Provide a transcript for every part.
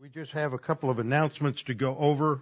We just have a couple of announcements to go over.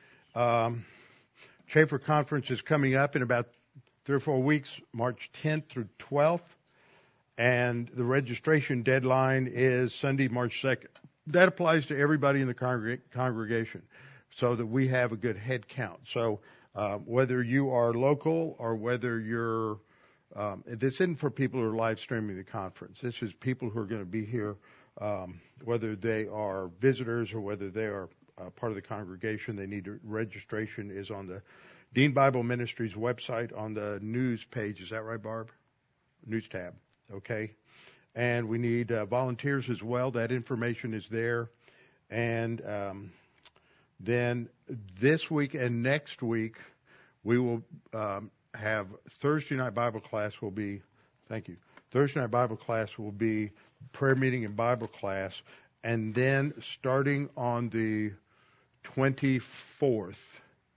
Chafer Conference is coming up in about 3 or 4 weeks, March 10th through 12th, and the registration deadline is Sunday, March 2nd. That applies to everybody in the congregation so that we have a good head count. So whether you are local or whether you're this isn't for people who are live streaming the conference. This is people who are going to be here, whether they are visitors or whether they are part of the congregation. They need registration is on the Dean Bible Ministries website on the news page. Is that right, Barb? News tab. Okay. And we need volunteers as well. That information is there. And then this week and next week, we will have Thursday night Bible class will be, thank you, Thursday night Bible class will be prayer meeting and Bible class. And then starting on the 25th,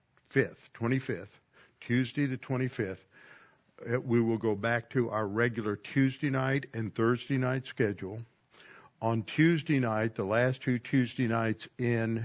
Tuesday the 25th, we will go back to our regular Tuesday night and Thursday night schedule. On Tuesday night, the last 2 Tuesday nights in,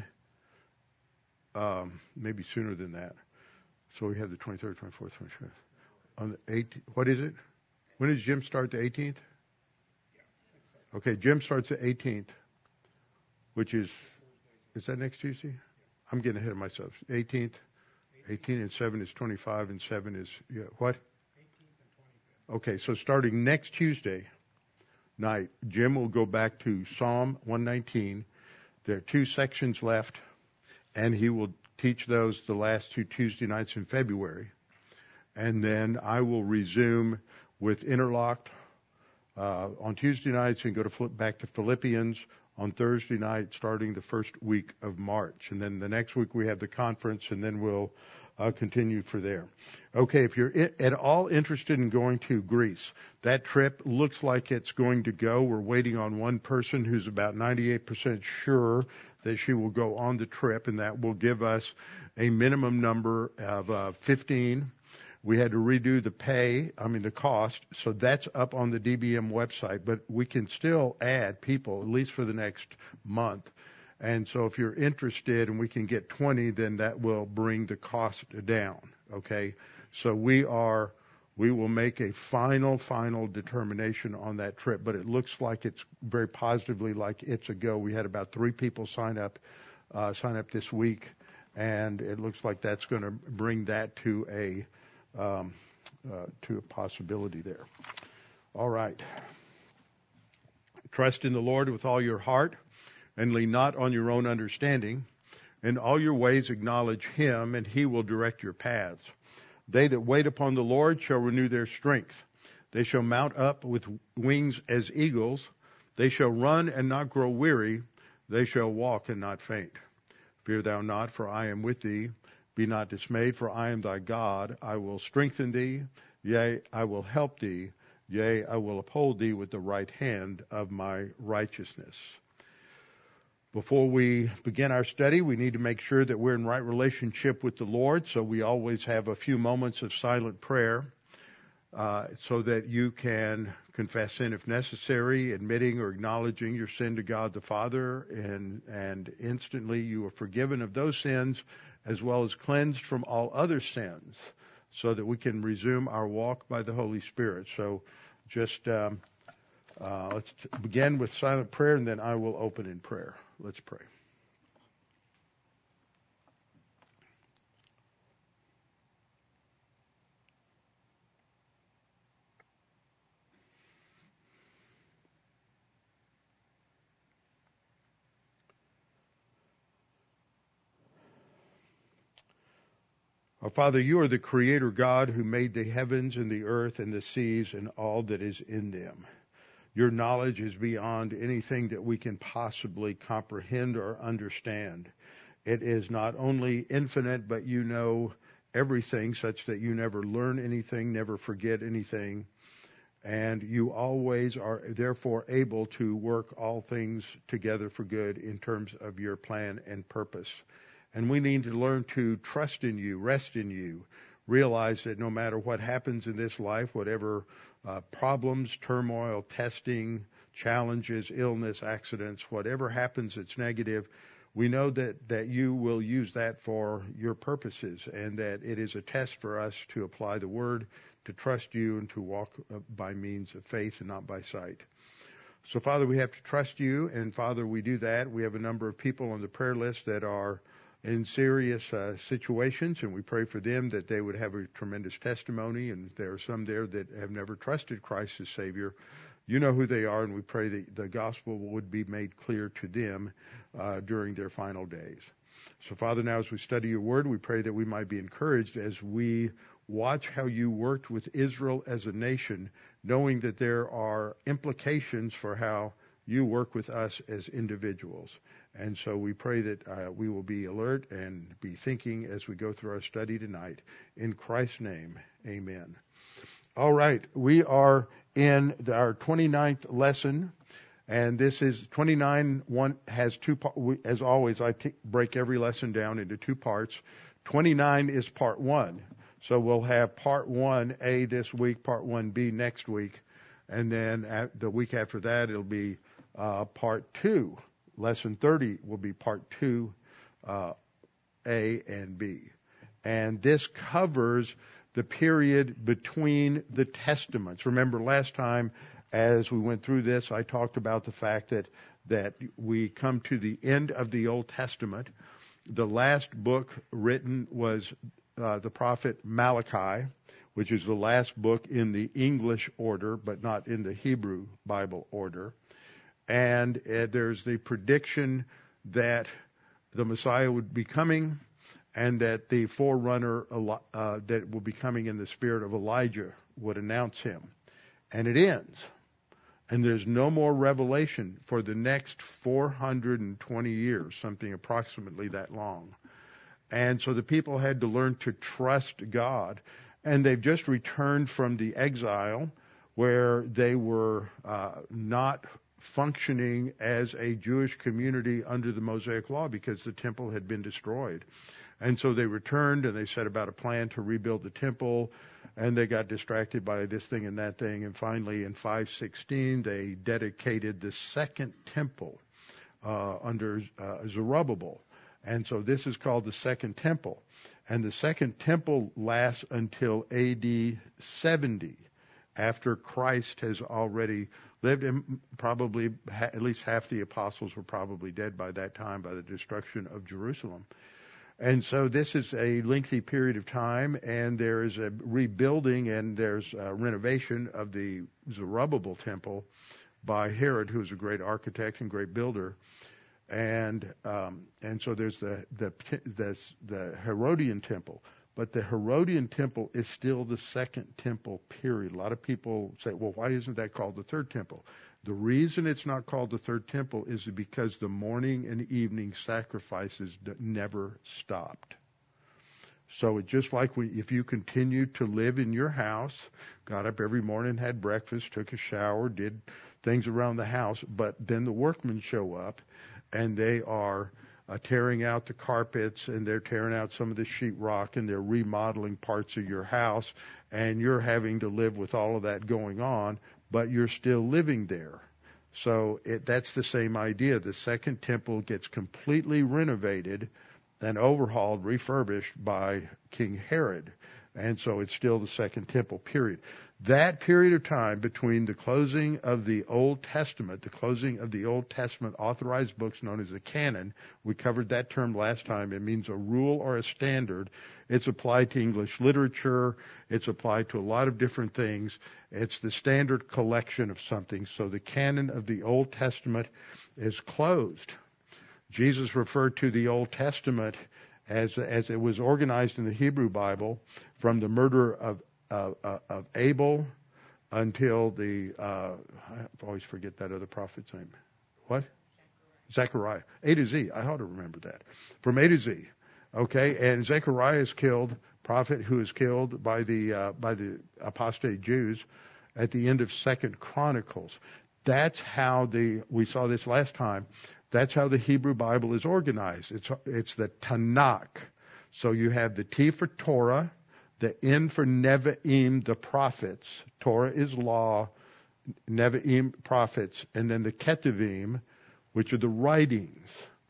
maybe sooner than that. So we have the 23rd, 24th, 25th. On the 18th, what is it? When does Jim start, the 18th? Okay, Jim starts the 18th, which is that next Tuesday? I'm getting ahead of myself. 18th, 18 and 7 is 25 and 7 is, what? 18th and 25th. Okay, so starting next Tuesday night, Jim will go back to Psalm 119. There are 2 sections left, and he will teach those the last 2 Tuesday nights in February. And then I will resume with Interlocked on Tuesday nights and go to back to Philippians on Thursday night, starting the first week of March. And then the next week we have the conference, and then we'll continue for there. Okay, if you're at all interested in going to Greece, that trip looks like it's going to go. We're waiting on one person who's about 98% sure that she will go on the trip, and that will give us a minimum number of 15. We had to redo the cost, so that's up on the DBM website, but we can still add people, at least for the next month. And so if you're interested and we can get 20, then that will bring the cost down, okay? So we will make a final determination on that trip, but it looks like it's very positively like it's a go. We had about 3 people sign up this week, and it looks like that's going to bring that to a possibility there. All right. Trust in the Lord with all your heart and lean not on your own understanding. In all your ways acknowledge him, and he will direct your paths. They that wait upon the Lord shall renew their strength. They shall mount up with wings as eagles. They shall run and not grow weary. They shall walk and not faint. Fear thou not, for I am with thee. Be not dismayed, for I am thy God. I will strengthen thee. Yea, I will help thee. Yea, I will uphold thee with the right hand of my righteousness. Before we begin our study, we need to make sure that we're in right relationship with the Lord, so we always have a few moments of silent prayer so that you can confess sin if necessary, admitting or acknowledging your sin to God the Father, and instantly you are forgiven of those sins as well as cleansed from all other sins so that we can resume our walk by the Holy Spirit. So just let's begin with silent prayer, and then I will open in prayer. Let's pray. Our Father, you are the Creator God who made the heavens and the earth and the seas and all that is in them. Your knowledge is beyond anything that we can possibly comprehend or understand. It is not only infinite, but you know everything such that you never learn anything, never forget anything. And you always are therefore able to work all things together for good in terms of your plan and purpose. And we need to learn to trust in you, rest in you, realize that no matter what happens in this life, whatever problems, turmoil, testing, challenges, illness, accidents, whatever happens that's negative, we know that you will use that for your purposes, and that it is a test for us to apply the word, to trust you, and to walk by means of faith and not by sight. So, Father, we have to trust you, and, Father, we do that. We have a number of people on the prayer list that are in serious situations, and we pray for them that they would have a tremendous testimony, and there are some there that have never trusted Christ as Savior. You know who they are, and we pray that the gospel would be made clear to them during their final days. So, Father, now as we study your word, we pray that we might be encouraged as we watch how you worked with Israel as a nation, knowing that there are implications for how you work with us as individuals. And so we pray that we will be alert and be thinking as we go through our study tonight. In Christ's name, amen. All right, we are in our 29th lesson, and this is 29. One has two parts. As always, I break every lesson down into two parts. 29 is part 1. So we'll have part 1A this week, part 1B next week, and then the week after that it'll be part 2. Lesson 30 will be part 2, A and B. And this covers the period between the testaments. Remember last time as we went through this, I talked about the fact that we come to the end of the Old Testament. The last book written was the prophet Malachi, which is the last book in the English order, but not in the Hebrew Bible order. And there's the prediction that the Messiah would be coming, and that the forerunner that will be coming in the spirit of Elijah would announce him. And it ends. And there's no more revelation for the next 420 years, something approximately that long. And so the people had to learn to trust God. And they've just returned from the exile where they were not functioning as a Jewish community under the Mosaic Law because the temple had been destroyed. And so they returned and they set about a plan to rebuild the temple, and they got distracted by this thing and that thing. And finally, in 516, they dedicated the second temple under Zerubbabel. And so this is called the Second Temple. And the Second Temple lasts until AD 70, after Christ has already lived. And probably at least half the apostles were probably dead by that time by the destruction of Jerusalem. And so this is a lengthy period of time, and there is a rebuilding and there's a renovation of the Zerubbabel temple by Herod, who was a great architect and great builder. And so there's the Herodian temple. But the Herodian temple is still the Second Temple period. A lot of people say, well, why isn't that called the Third Temple? The reason it's not called the Third Temple is because the morning and evening sacrifices never stopped. So it's just like if you continued to live in your house, got up every morning, had breakfast, took a shower, did things around the house, but then the workmen show up and they are tearing out the carpets, and they're tearing out some of the sheetrock, and they're remodeling parts of your house, and you're having to live with all of that going on, but you're still living there. So that's the same idea. The Second Temple gets completely renovated and overhauled, refurbished by King Herod. And so it's still the Second Temple period. That period of time between the closing of the Old Testament, the closing of the Old Testament authorized books known as the canon, we covered that term last time. It means a rule or a standard. It's applied to English literature. It's applied to a lot of different things. It's the standard collection of something. So the canon of the Old Testament is closed. Jesus referred to the Old Testament as it was organized in the Hebrew Bible from the murder of Abel until I always forget that other prophet's name. What? Zechariah. A to Z. I ought to remember that. From A to Z. Okay, and Zechariah is killed, prophet who is killed by the apostate Jews at the end of 2 Chronicles. That's how we saw this last time. That's how the Hebrew Bible is organized. It's the Tanakh. So you have the T for Torah, the N for Nevi'im, the prophets. Torah is law, Nevi'im, prophets, and then the Ketuvim, which are the writings.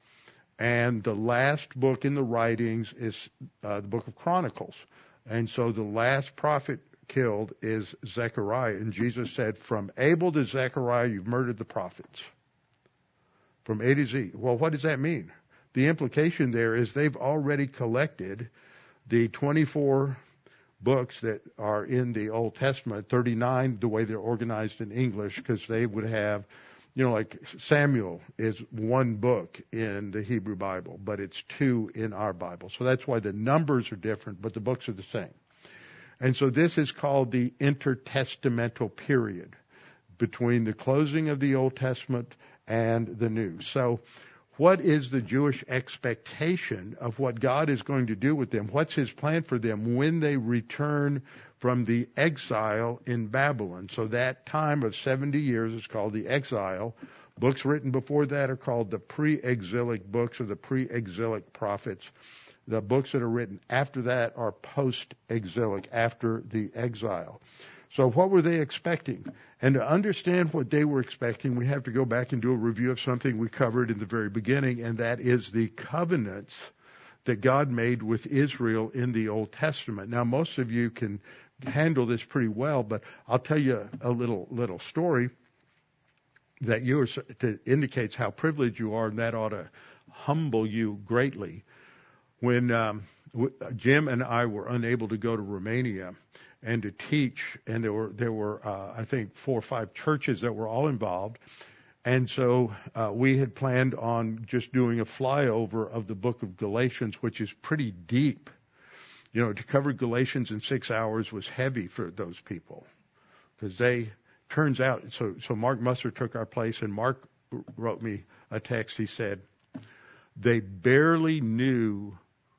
And the last book in the writings is the book of Chronicles. And so the last prophet killed is Zechariah. And Jesus said, from Abel to Zechariah, you've murdered the prophets. From A to Z. Well, what does that mean? The implication there is they've already collected the 24 books that are in the Old Testament, 39 the way they're organized in English, because they would have, like Samuel is one book in the Hebrew Bible, but it's 2 in our Bible. So that's why the numbers are different, but the books are the same. And so this is called the intertestamental period between the closing of the Old Testament and the New. So what is the Jewish expectation of what God is going to do with them? What's his plan for them when they return from the exile in Babylon? So that time of 70 years is called the exile. Books written before that are called the pre-exilic books or the pre-exilic prophets. The books that are written after that are post-exilic, after the exile. So what were they expecting? And to understand what they were expecting, we have to go back and do a review of something we covered in the very beginning, and that is the covenants that God made with Israel in the Old Testament. Now, most of you can handle this pretty well, but I'll tell you a little story that indicates how privileged you are, and that ought to humble you greatly. When Jim and I were unable to go to Romania and to teach, and there were I think 4 or 5 churches that were all involved, and so we had planned on just doing a flyover of the book of Galatians, which is pretty deep. To cover Galatians in 6 hours was heavy for those people, because turns out, so Mark Musser took our place, and Mark wrote me a text. He said they barely knew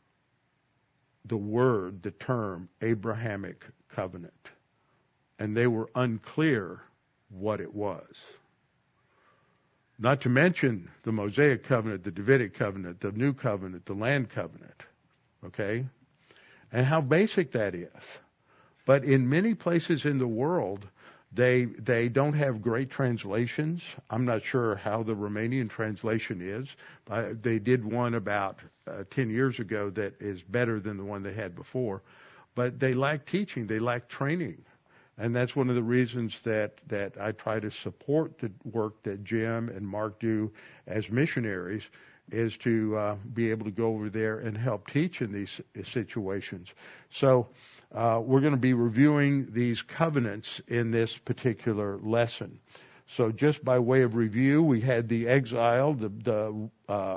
the term Abrahamic covenant, and they were unclear what it was. Not to mention the Mosaic covenant, the Davidic covenant, the New covenant, the land covenant, okay? And how basic that is. But in many places in the world, they don't have great translations. I'm not sure how the Romanian translation is. They did one about 10 years ago that is better than the one they had before. But they lack teaching. They lack training. And that's one of the reasons that I try to support the work that Jim and Mark do as missionaries, is to be able to go over there and help teach in these situations. So we're going to be reviewing these covenants in this particular lesson. So just by way of review, we had the exile, the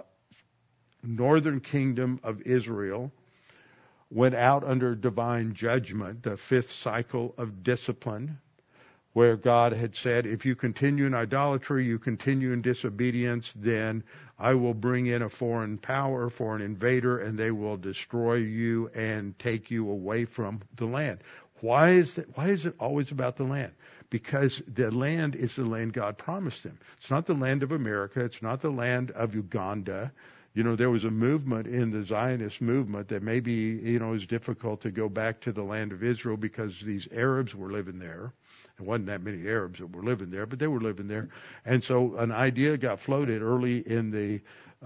northern kingdom of Israel went out under divine judgment, the 5th cycle of discipline, where God had said, if you continue in idolatry, you continue in disobedience, then I will bring in a foreign power, foreign invader, and they will destroy you and take you away from the land. Why is it always about the land? Because the land is the land God promised them. It's not the land of America. It's not the land of Uganda. There was a movement in the Zionist movement that maybe, it was difficult to go back to the land of Israel because these Arabs were living there. There wasn't that many Arabs that were living there, but they were living there. And so an idea got floated early in the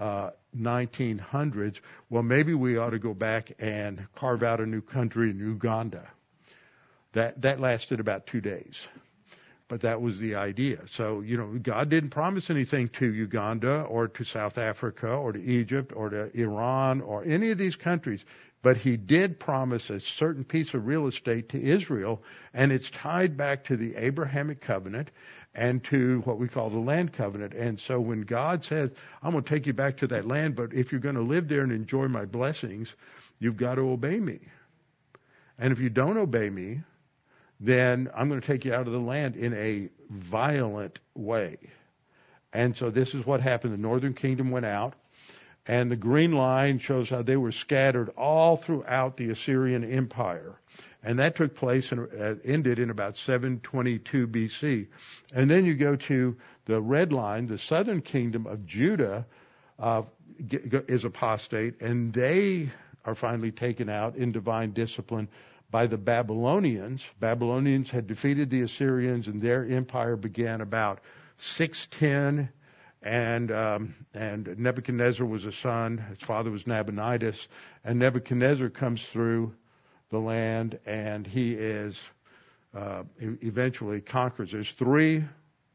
1900s. Well, maybe we ought to go back and carve out a new country in Uganda. That lasted about 2 days. But that was the idea. So, God didn't promise anything to Uganda or to South Africa or to Egypt or to Iran or any of these countries. But he did promise a certain piece of real estate to Israel, and it's tied back to the Abrahamic covenant and to what we call the land covenant. And so when God says, I'm going to take you back to that land, but if you're going to live there and enjoy my blessings, you've got to obey me. And if you don't obey me, then I'm going to take you out of the land in a violent way. And so this is what happened. The northern kingdom went out, and the green line shows how they were scattered all throughout the Assyrian Empire. And that took place and ended in about 722 BC. And then you go to the red line, the southern kingdom of Judah is apostate, and they are finally taken out in divine discipline by the Babylonians. Babylonians had defeated the Assyrians, and their empire began about 610. And Nebuchadnezzar was a son. His father was Nabonidus. And Nebuchadnezzar comes through the land, and he is eventually conquers. There's three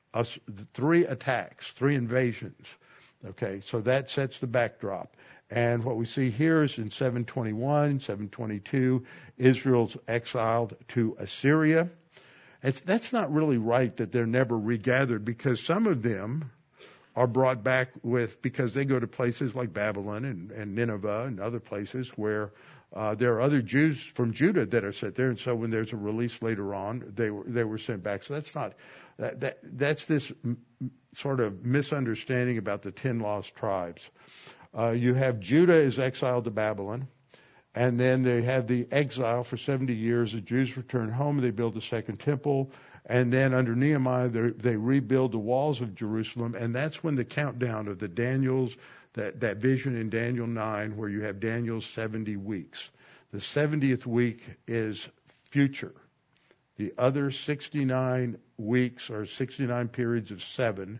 attacks, three invasions. Okay, so that sets the backdrop. And what we see here is in 721, 722, Israel's exiled to Assyria. That's not really right that they're never regathered, because some of them are brought back because they go to places like Babylon and Nineveh and other places where there are other Jews from Judah that are set there, and so when there's a release later on, they were sent back. So that's not that's this sort of misunderstanding about the 10 lost tribes. You have Judah is exiled to Babylon, and then they have the exile for 70 years. The Jews return home. They build a second temple, and then under Nehemiah they rebuild the walls of Jerusalem, and that's when the countdown of the Daniel's that vision in Daniel 9 where you have Daniel's 70 weeks. The 70th week is future. The other 69 weeks or 69 periods of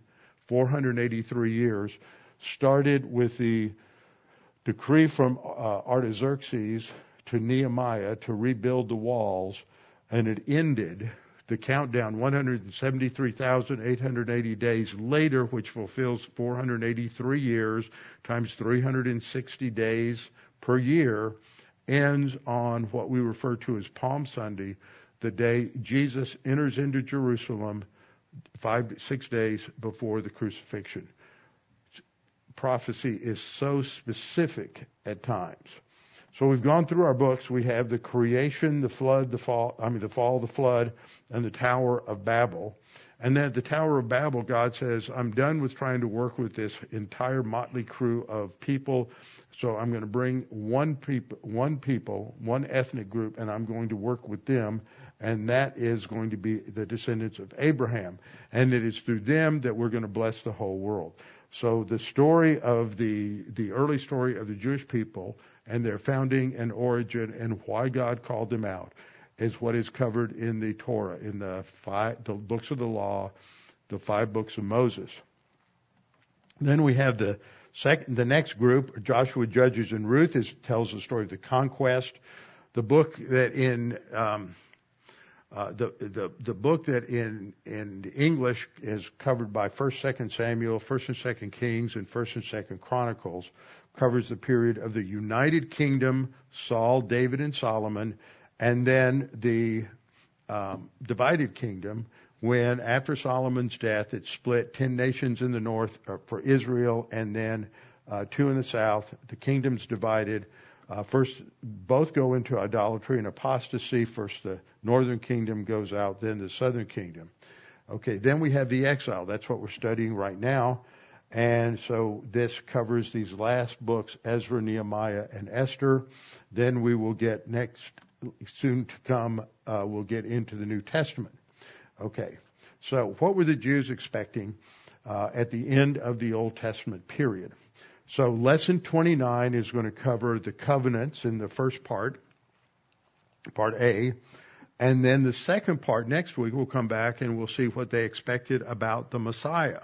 483 years, started with the decree from Artaxerxes to Nehemiah to rebuild the walls, and it ended the countdown 173,880 days later, which fulfills 483 years times 360 days per year, ends on what we refer to as Palm Sunday, the day Jesus enters into Jerusalem 6 days before the crucifixion. Prophecy is so specific at times. So we've gone through our books. We have the creation, the flood, the fall, the flood, and the Tower of Babel. And then at the Tower of Babel, God says, I'm done with trying to work with this entire motley crew of people. So I'm going to bring one ethnic group, and I'm going to work with them. And that is going to be the descendants of Abraham. And it is through them that we're going to bless the whole world. So the story of the early story of the Jewish people and their founding and origin and why God called them out is what is covered in the Torah, in the books of the law, the 5 books of Moses. Then we have the next group, Joshua, Judges, and Ruth, tells the story of the conquest. The book that in the book that in English is covered by 1st, 2nd Samuel, 1st and 2nd Kings, and 1st and 2nd Chronicles, covers the period of the United Kingdom, Saul, David, and Solomon, and then the divided kingdom, when after Solomon's death it split 10 nations in the north for Israel, and then 2 in the south. The kingdom's divided. First, both go into idolatry and apostasy. First, the northern kingdom goes out, then the southern kingdom. Okay, then we have the exile. That's what we're studying right now. And so this covers these last books, Ezra, Nehemiah, and Esther. Then we will get soon to come, we'll get into the New Testament. Okay, so what were the Jews expecting at the end of the Old Testament period? So lesson 29 is going to cover the covenants in the first part, part A. And then the second part, next week, we'll come back and we'll see what they expected about the Messiah.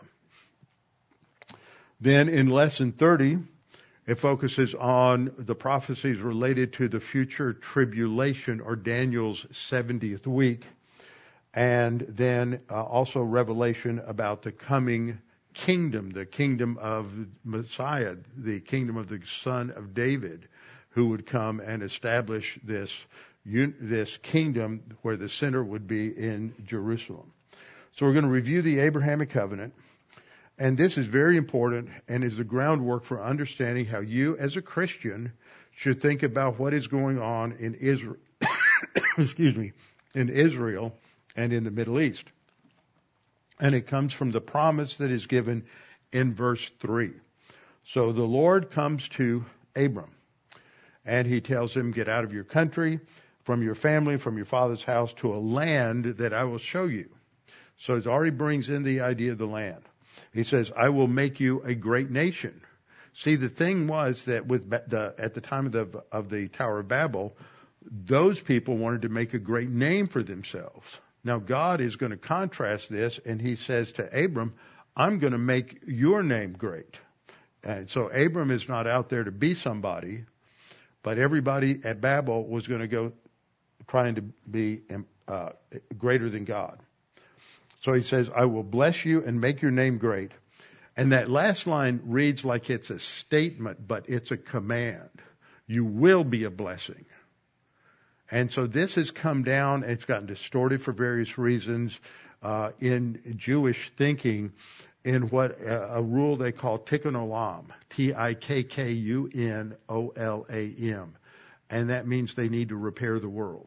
Then in lesson 30, it focuses on the prophecies related to the future tribulation, or Daniel's 70th week. And then also revelation about the coming kingdom, the kingdom of Messiah, the kingdom of the son of David, who would come and establish this kingdom where the center would be in Jerusalem. So we're going to review the Abrahamic covenant. And this is very important and is the groundwork for understanding how you as a Christian should think about what is going on in Israel, in Israel and in the Middle East. And it comes from the promise that is given in verse 3. So the Lord comes to Abram and he tells him, get out of your country, from your family, from your father's house, to a land that I will show you. So it already brings in the idea of the land. He says, I will make you a great nation. See, the thing was that at the time of the Tower of Babel, those people wanted to make a great name for themselves. Now God is going to contrast this, and he says to Abram, I'm going to make your name great. And so Abram is not out there to be somebody, but everybody at Babel was going to go trying to be greater than God. So he says, I will bless you and make your name great. And that last line reads like it's a statement, but it's a command. You will be a blessing. And so this has come down. It's gotten distorted for various reasons in Jewish thinking in what a rule they call tikkun olam, Tikkunolam. And that means they need to repair the world.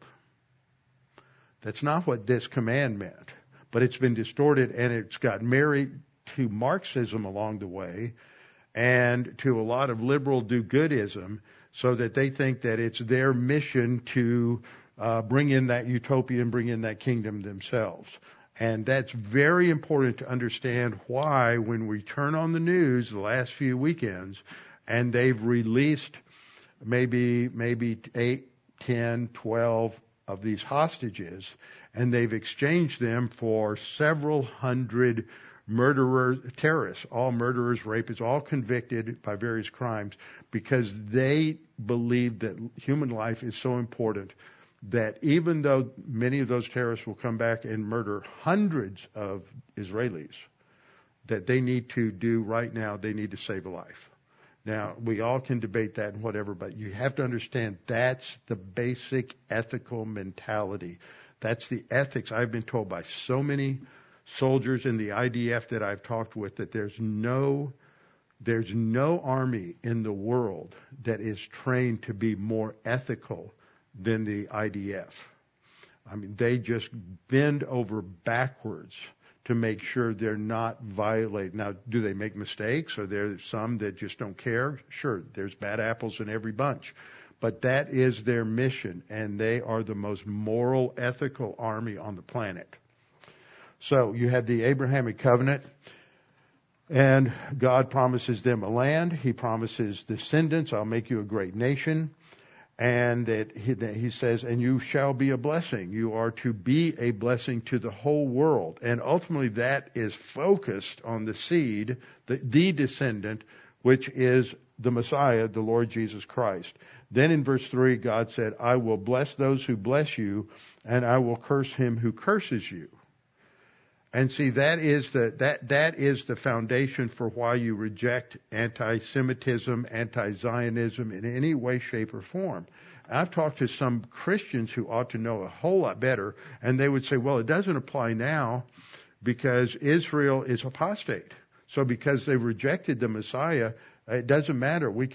That's not what this command meant. But it's been distorted, and it's got married to Marxism along the way and to a lot of liberal do-goodism, so that they think that it's their mission to bring in that utopia and bring in that kingdom themselves. And that's very important to understand why when we turn on the news the last few weekends and they've released maybe 8, 10, 12 of these hostages, and they've exchanged them for several hundred murderers, terrorists, all murderers, rapists, all convicted by various crimes, because they believe that human life is so important that even though many of those terrorists will come back and murder hundreds of Israelis, that they need to do right now, they need to save a life. Now, we all can debate that and whatever, but you have to understand that's the basic ethical mentality. That's the ethics. I've been told by so many soldiers in the IDF that I've talked with that there's no army in the world that is trained to be more ethical than the IDF. I mean, they just bend over backwards to make sure they're not violating. Now, do they make mistakes? Are there some that just don't care? Sure, there's bad apples in every bunch. But that is their mission, and they are the most moral, ethical army on the planet. So you have the Abrahamic covenant, and God promises them a land. He promises descendants, I'll make you a great nation. And that he says, and you shall be a blessing. You are to be a blessing to the whole world. And ultimately that is focused on the seed, the descendant, which is the Messiah, the Lord Jesus Christ. Then in verse 3, God said, I will bless those who bless you, and I will curse him who curses you. And see, that is the foundation for why you reject anti-Semitism, anti-Zionism in any way, shape, or form. I've talked to some Christians who ought to know a whole lot better, and they would say, well, it doesn't apply now because Israel is apostate. So because they rejected the Messiah, it doesn't matter. It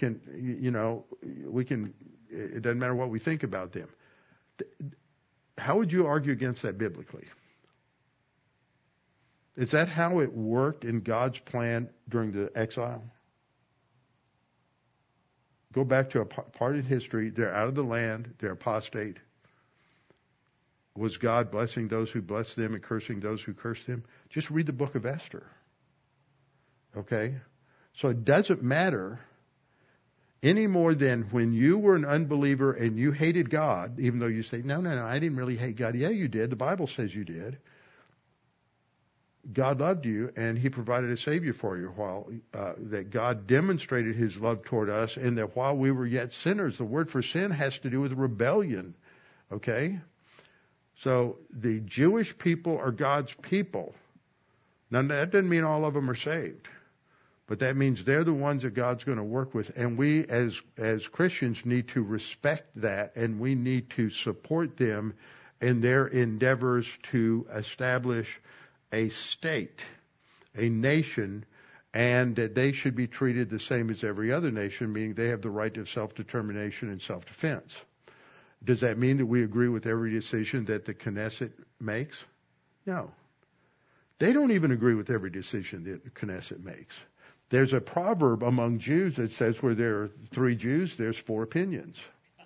doesn't matter what we think about them. How would you argue against that biblically? Is that how it worked in God's plan during the exile? Go back to a part in history. They're out of the land. They're apostate. Was God blessing those who blessed them and cursing those who cursed them? Just read the book of Esther. Okay? So it doesn't matter any more than when you were an unbeliever and you hated God, even though you say, no, I didn't really hate God. Yeah, you did. The Bible says you did. God loved you, and he provided a Savior for you while that God demonstrated his love toward us, and that while we were yet sinners, the word for sin has to do with rebellion. Okay? So the Jewish people are God's people. Now, that doesn't mean all of them are saved, but that means they're the ones that God's going to work with, and we as Christians need to respect that, and we need to support them in their endeavors to establish a state, a nation, and that they should be treated the same as every other nation, meaning they have the right to self-determination and self-defense. Does that mean that we agree with every decision that the Knesset makes? No. They don't even agree with every decision that the Knesset makes. There's a proverb among Jews that says where there are 3 Jews, there's 4 opinions.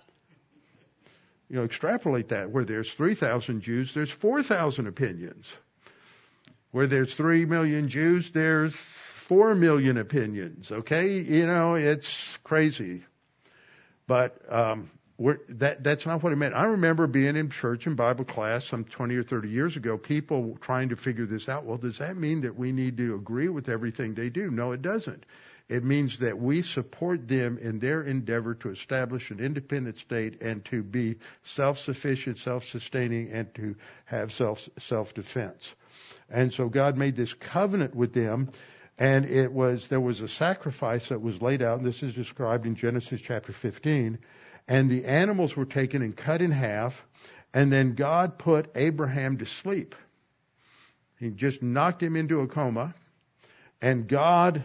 Extrapolate that. Where there's 3,000 Jews, there's 4,000 opinions. Where there's 3 million Jews, there's 4 million opinions. Okay? It's crazy. But That's not what it meant. I remember being in church and Bible class some 20 or 30 years ago, people trying to figure this out. Well, does that mean that we need to agree with everything they do? No, it doesn't. It means that we support them in their endeavor to establish an independent state and to be self-sufficient, self-sustaining, and to have self-defense. And so God made this covenant with them, and there was a sacrifice that was laid out, and this is described in Genesis chapter 15. And the animals were taken and cut in half, and then God put Abraham to sleep. He just knocked him into a coma, and God,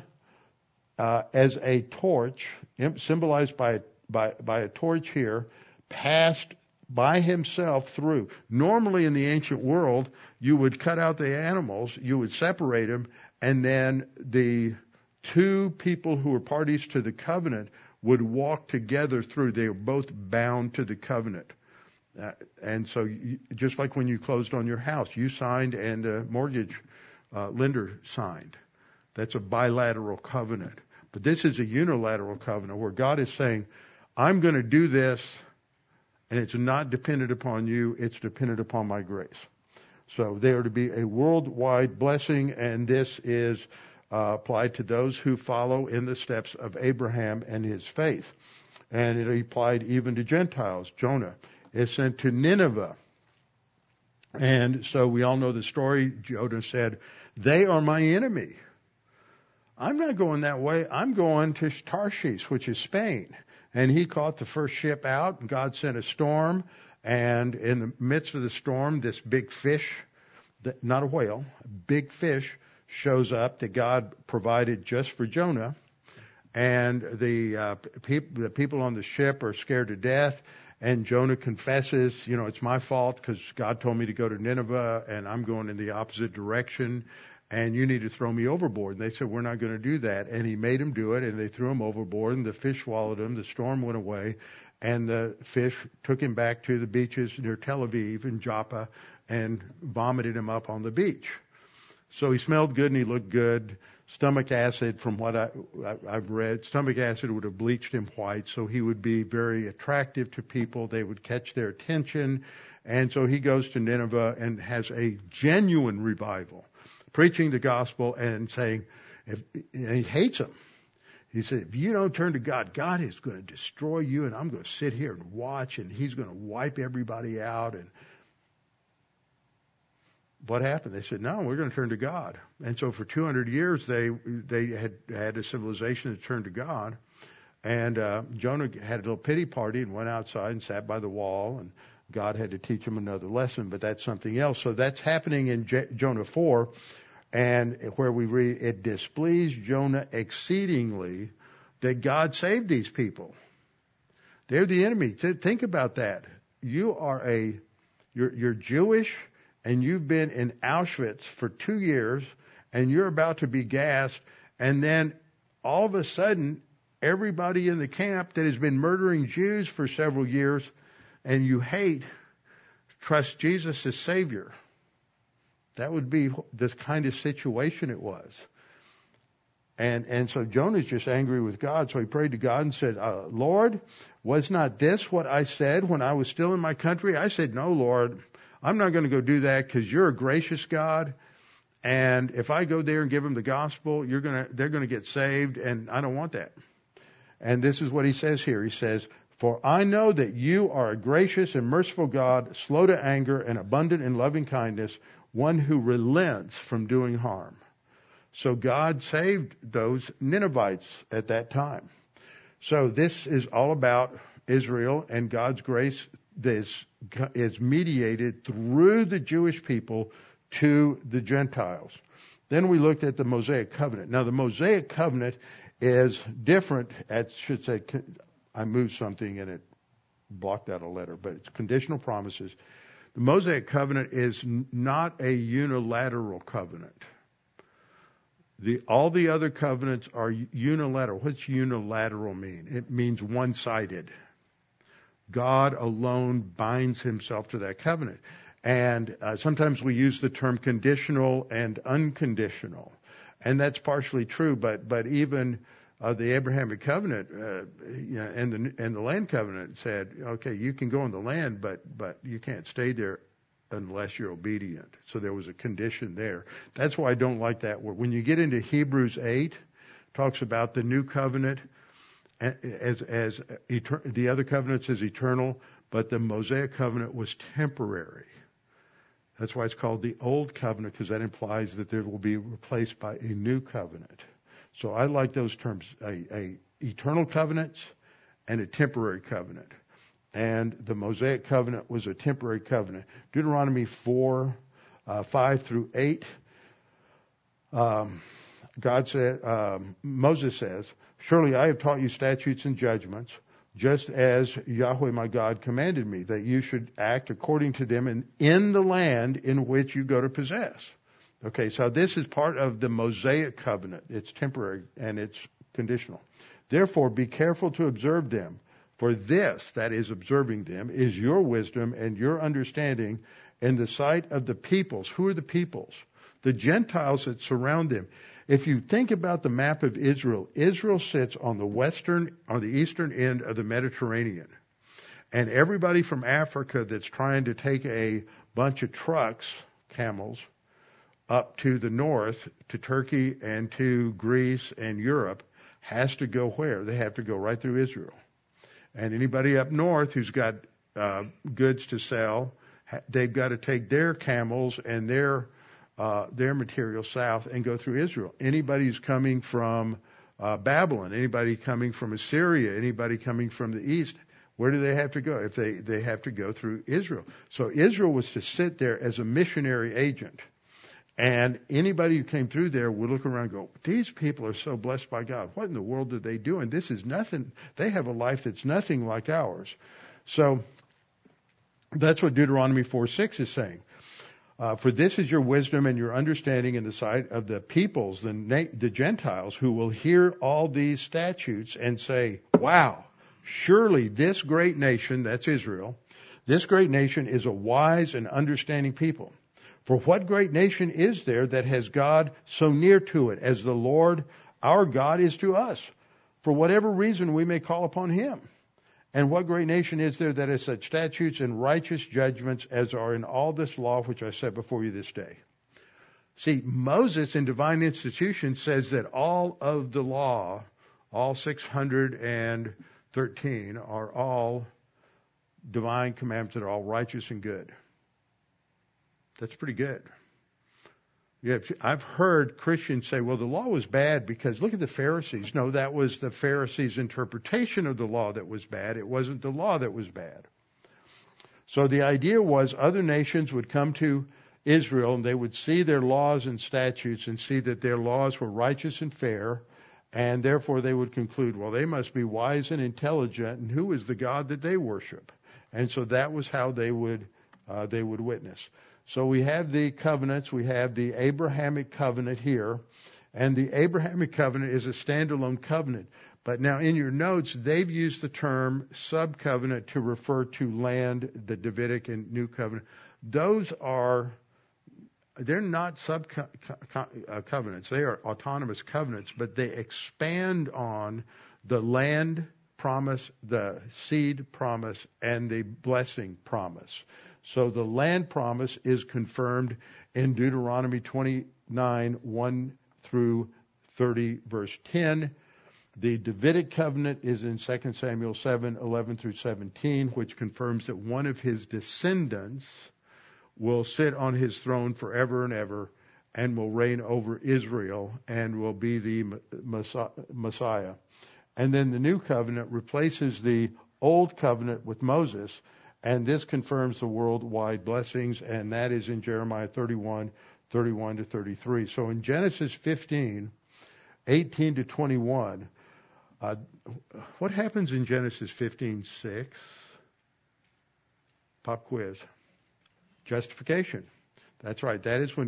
as a torch, symbolized by a torch here, passed by himself through. Normally in the ancient world, you would cut out the animals, you would separate them, and then the two people who were parties to the covenant would walk together through. They were both bound to the covenant. And so just like when you closed on your house, you signed and the mortgage lender signed. That's a bilateral covenant. But this is a unilateral covenant where God is saying, I'm going to do this, and it's not dependent upon you, it's dependent upon my grace. So they are to be a worldwide blessing, and this is applied to those who follow in the steps of Abraham and his faith. And it applied even to Gentiles. Jonah is sent to Nineveh. And so we all know the story. Jonah said, they are my enemy. I'm not going that way. I'm going to Tarshish, which is Spain. And he caught the first ship out, and God sent a storm. And in the midst of the storm, this big fish, not a whale, a big fish, shows up that God provided just for Jonah, and the people on the ship are scared to death, and Jonah confesses, it's my fault because God told me to go to Nineveh, and I'm going in the opposite direction, and you need to throw me overboard. And they said, we're not going to do that. And he made them do it, and they threw him overboard, and the fish swallowed him, the storm went away, and the fish took him back to the beaches near Tel Aviv and Joppa and vomited him up on the beach. So he smelled good and he looked good. Stomach acid, from what I've read, stomach acid would have bleached him white, so he would be very attractive to people. They would catch their attention. And so he goes to Nineveh and has a genuine revival, preaching the gospel and saying, and he hates them. He said, if you don't turn to God, God is going to destroy you, and I'm going to sit here and watch, and he's going to wipe everybody out. And what happened? They said, no, we're going to turn to God. And so for 200 years, they had a civilization that turned to God. And Jonah had a little pity party and went outside and sat by the wall, and God had to teach him another lesson, but that's something else. So that's happening in Jonah 4, and where we read, it displeased Jonah exceedingly that God saved these people. They're the enemy. Think about that. You're Jewish, and you've been in Auschwitz for 2 years, and you're about to be gassed, and then all of a sudden, everybody in the camp that has been murdering Jews for several years and you hate, trust Jesus as Savior. That would be this kind of situation it was. And so Jonah's just angry with God. So he prayed to God and said, Lord, was not this what I said when I was still in my country? I said, no, Lord, I'm not going to go do that because you're a gracious God. And if I go there and give them the gospel, they're going to get saved, and I don't want that. And this is what he says here. He says, for I know that you are a gracious and merciful God, slow to anger and abundant in loving kindness, one who relents from doing harm. So God saved those Ninevites at that time. So this is all about Israel, and God's grace is mediated through the Jewish people to the Gentiles. Then we looked at the Mosaic Covenant. Now the Mosaic Covenant is different. I moved something and it blocked out a letter, but it's conditional promises. The Mosaic Covenant is not a unilateral covenant. All the other covenants are unilateral. What's unilateral mean? It means one-sided. God alone binds himself to that covenant. And sometimes we use the term conditional and unconditional. And that's partially true, but even the Abrahamic covenant, and the land covenant said, okay, you can go in the land, but you can't stay there unless you're obedient. So there was a condition there. That's why I don't like that word. When you get into Hebrews 8, talks about the new covenant as the other covenants is eternal, but the Mosaic covenant was temporary. That's why it's called the old covenant, because that implies that there will be replaced by a new covenant. So I like those terms, a eternal covenant and a temporary covenant. And the Mosaic covenant was a temporary covenant. Deuteronomy 4, 5 through 8. Moses says, surely I have taught you statutes and judgments, just as Yahweh my God commanded me, that you should act according to them in the land in which you go to possess. Okay, so this is part of the Mosaic covenant. It's temporary and it's conditional. Therefore, be careful to observe them. For this, that is observing them, is your wisdom and your understanding in the sight of the peoples. Who are the peoples? The Gentiles that surround them. If you think about the map of Israel, Israel sits on the eastern end of the Mediterranean. And everybody from Africa that's trying to take a bunch of trucks, camels, up to the north, to Turkey and to Greece and Europe, has to go where? They have to go right through Israel. And anybody up north who's got goods to sell, they've got to take their camels and their material south and go through Israel. Anybody who's coming from Babylon, anybody coming from Assyria, anybody coming from the east, where do they have to go? If they have to go through Israel. So Israel was to sit there as a missionary agent. And anybody who came through there would look around and go, these people are so blessed by God. What in the world are they doing? This is nothing. They have a life that's nothing like ours. So that's what Deuteronomy 4:6 is saying. For this is your wisdom and your understanding in the sight of the peoples, the Gentiles, who will hear all these statutes and say, wow, surely this great nation, that's Israel, this great nation is a wise and understanding people. For what great nation is there that has God so near to it as the Lord our God is to us? For whatever reason we may call upon him. And what great nation is there that has such statutes and righteous judgments as are in all this law which I set before you this day? See, Moses in Divine Institution says that all of the law, all 613, are all divine commandments that are all righteous and good. That's pretty good. Yeah, I've heard Christians say, well, the law was bad because look at the Pharisees. No, that was the Pharisees' interpretation of the law that was bad. It wasn't the law that was bad. So the idea was other nations would come to Israel and they would see their laws and statutes and see that their laws were righteous and fair, and therefore they would conclude, well, they must be wise and intelligent, and who is the God that they worship? And so that was how they would witness. So we have the covenants, we have the Abrahamic covenant here, and the Abrahamic covenant is a standalone covenant. But now in your notes, they've used the term sub-covenant to refer to land, the Davidic and New Covenant. They're not sub-covenants, they are autonomous covenants, but they expand on the land promise, the seed promise, and the blessing promise. So the land promise is confirmed in Deuteronomy 29, 1 through 30, verse 10. The Davidic covenant is in 2 Samuel 7, 11 through 17, which confirms that one of his descendants will sit on his throne forever and ever and will reign over Israel and will be the Messiah. And then the new covenant replaces the old covenant with Moses, and this confirms the worldwide blessings, and that is in Jeremiah 31, 31 to 33. So in Genesis 15, 18 to 21, what happens in Genesis 15:6? Pop quiz. Justification. That's right. That is when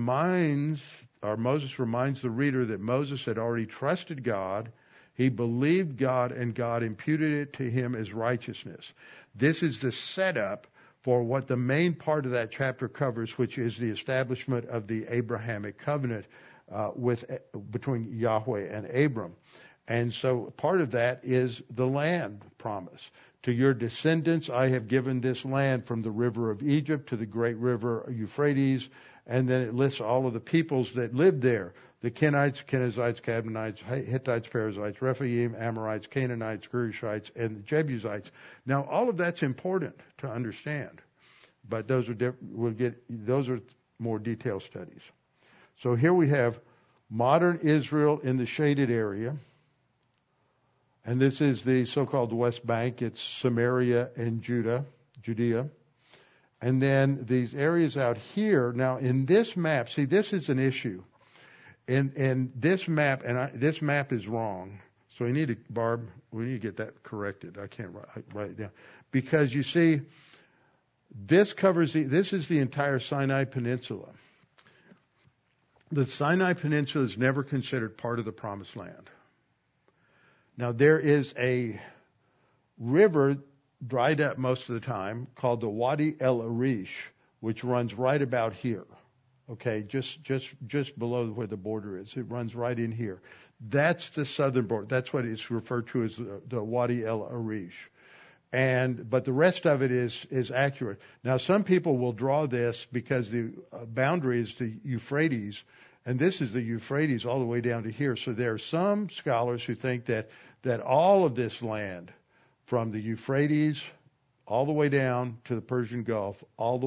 Moses reminds the reader that Moses had already trusted God. He believed God, and God imputed it to him as righteousness. This is the setup for what the main part of that chapter covers, which is the establishment of the Abrahamic covenant between Yahweh and Abram. And so part of that is the land promise. To your descendants I have given this land from the river of Egypt to the great river Euphrates. And then it lists all of the peoples that lived there. The Kenites, Kenizzites, Cadmonites, Hittites, Perizzites, Rephaim, Amorites, Canaanites, Girgashites, and the Jebusites. Now all of that's important to understand. But those are more detailed studies. So here we have modern Israel in the shaded area. And this is the so-called West Bank. It's Samaria and Judea. And then these areas out here. Now, in this map, see, this is an issue. In this map, this map is wrong. So we need to get that corrected. I can't write it down. Because you see, this is the entire Sinai Peninsula. The Sinai Peninsula is never considered part of the Promised Land. Now, there is a river dried up most of the time called the Wadi El Arish, which runs right about here. Okay, just below where the border is. It runs right in here. That's the southern border. That's what it's referred to as the Wadi El Arish. But the rest of it is accurate. Now, some people will draw this because the boundary is the Euphrates, and this is the Euphrates all the way down to here. So there are some scholars who think that all of this land, from the Euphrates all the way down to the Persian Gulf, all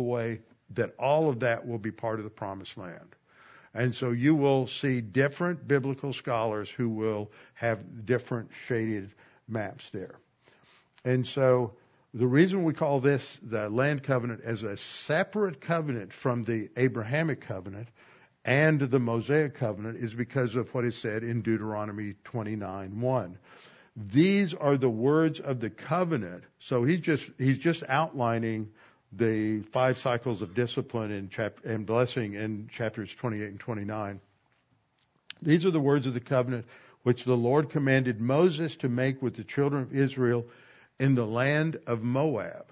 of that will be part of the Promised Land. And so you will see different biblical scholars who will have different shaded maps there. And so the reason we call this the land covenant as a separate covenant from the Abrahamic covenant and the Mosaic covenant is because of what is said in Deuteronomy 29:1. These are the words of the covenant. So he's just outlining the 5 cycles of discipline and blessing in chapters 28 and 29. These are the words of the covenant which the Lord commanded Moses to make with the children of Israel in the land of Moab.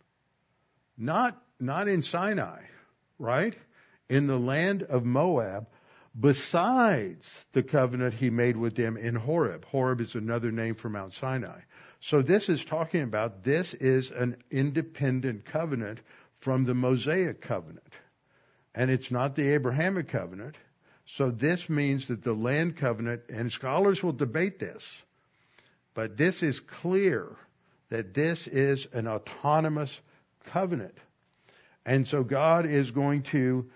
Not in Sinai, right? In the land of Moab, besides the covenant he made with them in Horeb. Horeb is another name for Mount Sinai. So this is talking about, this is an independent covenant from the Mosaic covenant. And it's not the Abrahamic covenant. So this means that the land covenant, and scholars will debate this, but this is clear that this is an autonomous covenant. And so God is going to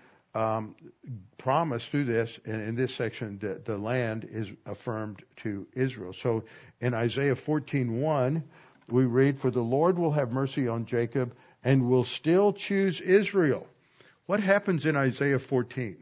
promise through this, and in this section, that the land is affirmed to Israel. So in Isaiah 14:1, we read, "For the Lord will have mercy on Jacob and will still choose Israel." What happens in Isaiah 14?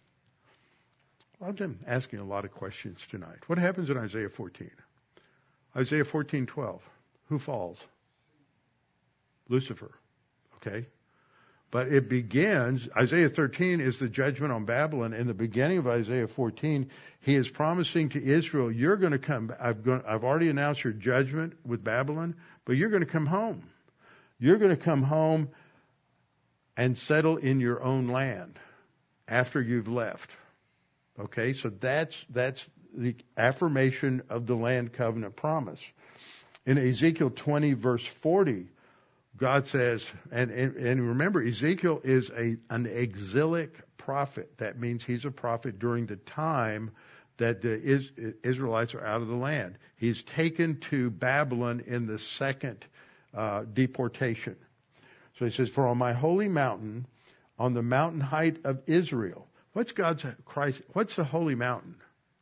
I'm asking a lot of questions tonight. What happens in Isaiah 14? Isaiah 14:12. Who falls? Lucifer. Okay. But it begins, Isaiah 13 is the judgment on Babylon. In the beginning of Isaiah 14, he is promising to Israel, you're going to come, I've already announced your judgment with Babylon, but you're going to come home. You're going to come home and settle in your own land after you've left. Okay, so that's the affirmation of the land covenant promise. In Ezekiel 20, verse 40, God says, and remember, Ezekiel is an exilic prophet. That means he's a prophet during the time that the Israelites are out of the land. He's taken to Babylon in the second deportation. So he says, "For on my holy mountain, on the mountain height of Israel." What's the holy mountain?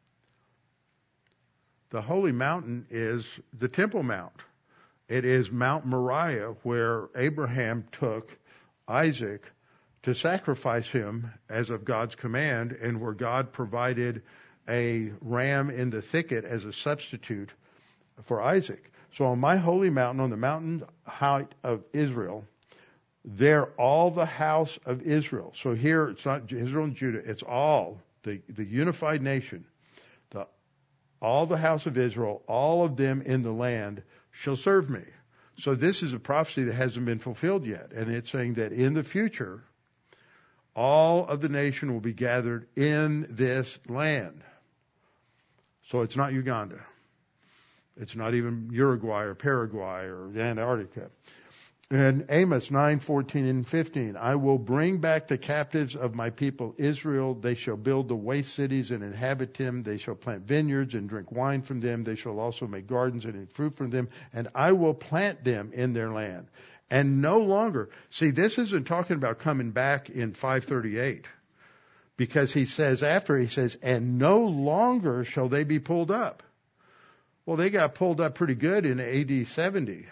The holy mountain is the Temple Mount. It is Mount Moriah, where Abraham took Isaac to sacrifice him as of God's command, and where God provided a ram in the thicket as a substitute for Isaac. So on my holy mountain, on the mountain height of Israel, there all the house of Israel. So here it's not Israel and Judah, it's all the unified nation. All the house of Israel, all of them in the land, shall serve me. So this is a prophecy that hasn't been fulfilled yet. And it's saying that in the future, all of the nation will be gathered in this land. So it's not Uganda. It's not even Uruguay or Paraguay or Antarctica. And Amos 9:14 and 15, I will bring back the captives of my people Israel. They shall build the waste cities and inhabit them. They shall plant vineyards and drink wine from them. They shall also make gardens and eat fruit from them. And I will plant them in their land. And no longer, see, this isn't talking about coming back in 538. Because he says, and no longer shall they be pulled up. Well, they got pulled up pretty good in AD 70.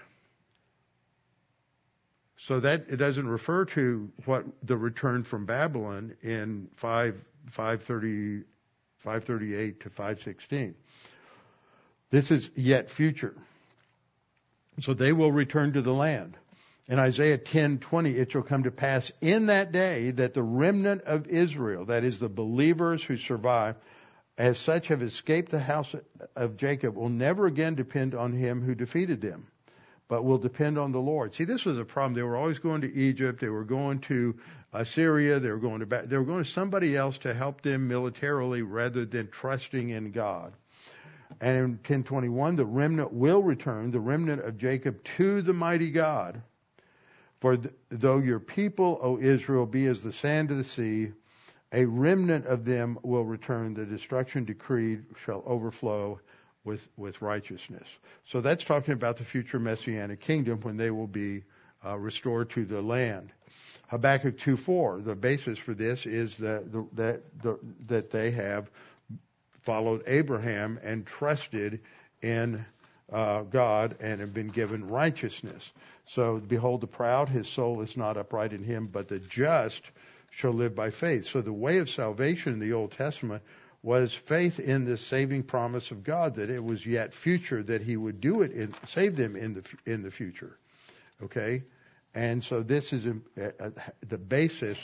So that it doesn't refer to what the return from Babylon in 538 to 516. This is yet future. So they will return to the land. In Isaiah 10:20, it shall come to pass in that day that the remnant of Israel, that is the believers who survive, as such have escaped the house of Jacob, will never again depend on him who defeated them, but will depend on the Lord. See, this was a problem. They were always going to Egypt. They were going to Assyria. They were going to somebody else to help them militarily rather than trusting in God. And in 10:21, the remnant will return, the remnant of Jacob, to the mighty God. For though your people, O Israel, be as the sand of the sea, a remnant of them will return. The destruction decreed shall overflow with righteousness. So that's talking about the future Messianic kingdom when they will be restored to the land. Habakkuk 2:4. The basis for this is that they have followed Abraham and trusted in God and have been given righteousness. So behold the proud, his soul is not upright in him, but the just shall live by faith. So the way of salvation in the Old Testament was faith in the saving promise of God, that it was yet future, that he would do it, save them in the future. Okay? And so this is the basis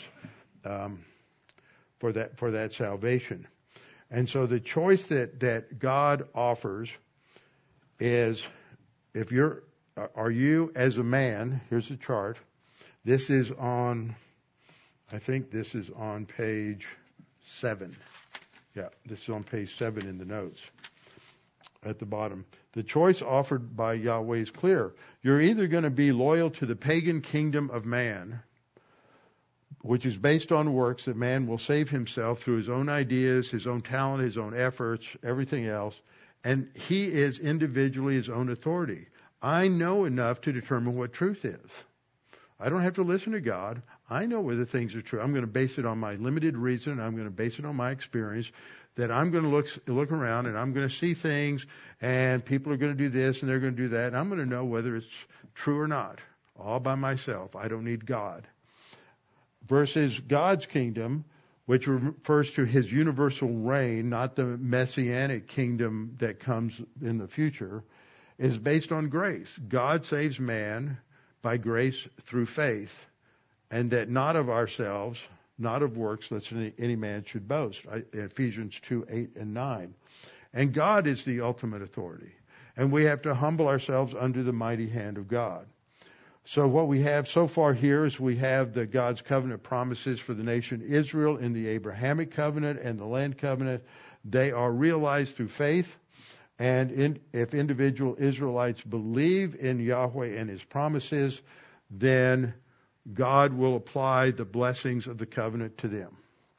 for that salvation. And so the choice that God offers is, are you as a man, here's the chart. This is on, I think this is on page 7. Yeah, this is on page 7 in the notes at the bottom. The choice offered by Yahweh is clear. You're either going to be loyal to the pagan kingdom of man, which is based on works that man will save himself through his own ideas, his own talent, his own efforts, everything else. And he is individually his own authority. I know enough to determine what truth is. I don't have to listen to God. I know whether things are true. I'm going to base it on my limited reason. I'm going to base it on my experience. That I'm going to look around and I'm going to see things, and people are going to do this and they're going to do that. And I'm going to know whether it's true or not. All by myself. I don't need God. Versus God's kingdom, which refers to his universal reign, not the messianic kingdom that comes in the future, is based on grace. God saves man by grace through faith, and that not of ourselves, not of works, lest any man should boast. Ephesians 2:8 and 9. And God is the ultimate authority. And we have to humble ourselves under the mighty hand of God. So what we have so far here is we have the God's covenant promises for the nation Israel in the Abrahamic covenant and the land covenant. They are realized through faith. And if individual Israelites believe in Yahweh and his promises, then God will apply the blessings of the covenant to them.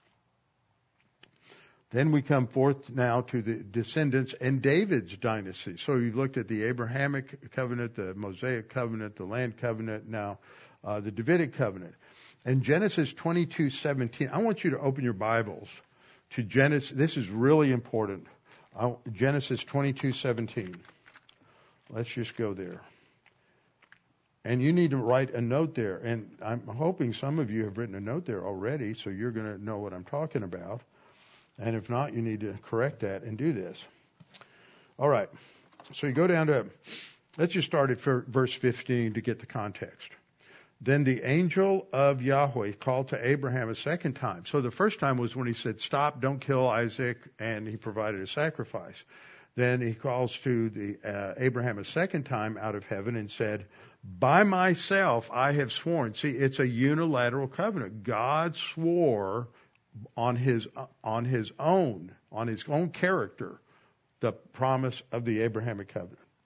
Then we come forth now to the descendants and David's dynasty. So you've looked at the Abrahamic covenant, the Mosaic covenant, the land covenant, now the Davidic covenant. And Genesis 22:17. I want you to open your Bibles to Genesis. This is really important. Genesis 22:17. Let's just go there. And you need to write a note there. And I'm hoping some of you have written a note there already, so you're going to know what I'm talking about. And if not, you need to correct that and do this. All right. So you go down to, let's just start at verse 15 to get the context. Then the angel of Yahweh called to Abraham a second time. So the first time was when he said, stop, don't kill Isaac, and he provided a sacrifice. Then he calls to Abraham a second time out of heaven and said, by myself I have sworn. See, it's a unilateral covenant. God swore on his own character, the promise of the Abrahamic covenant.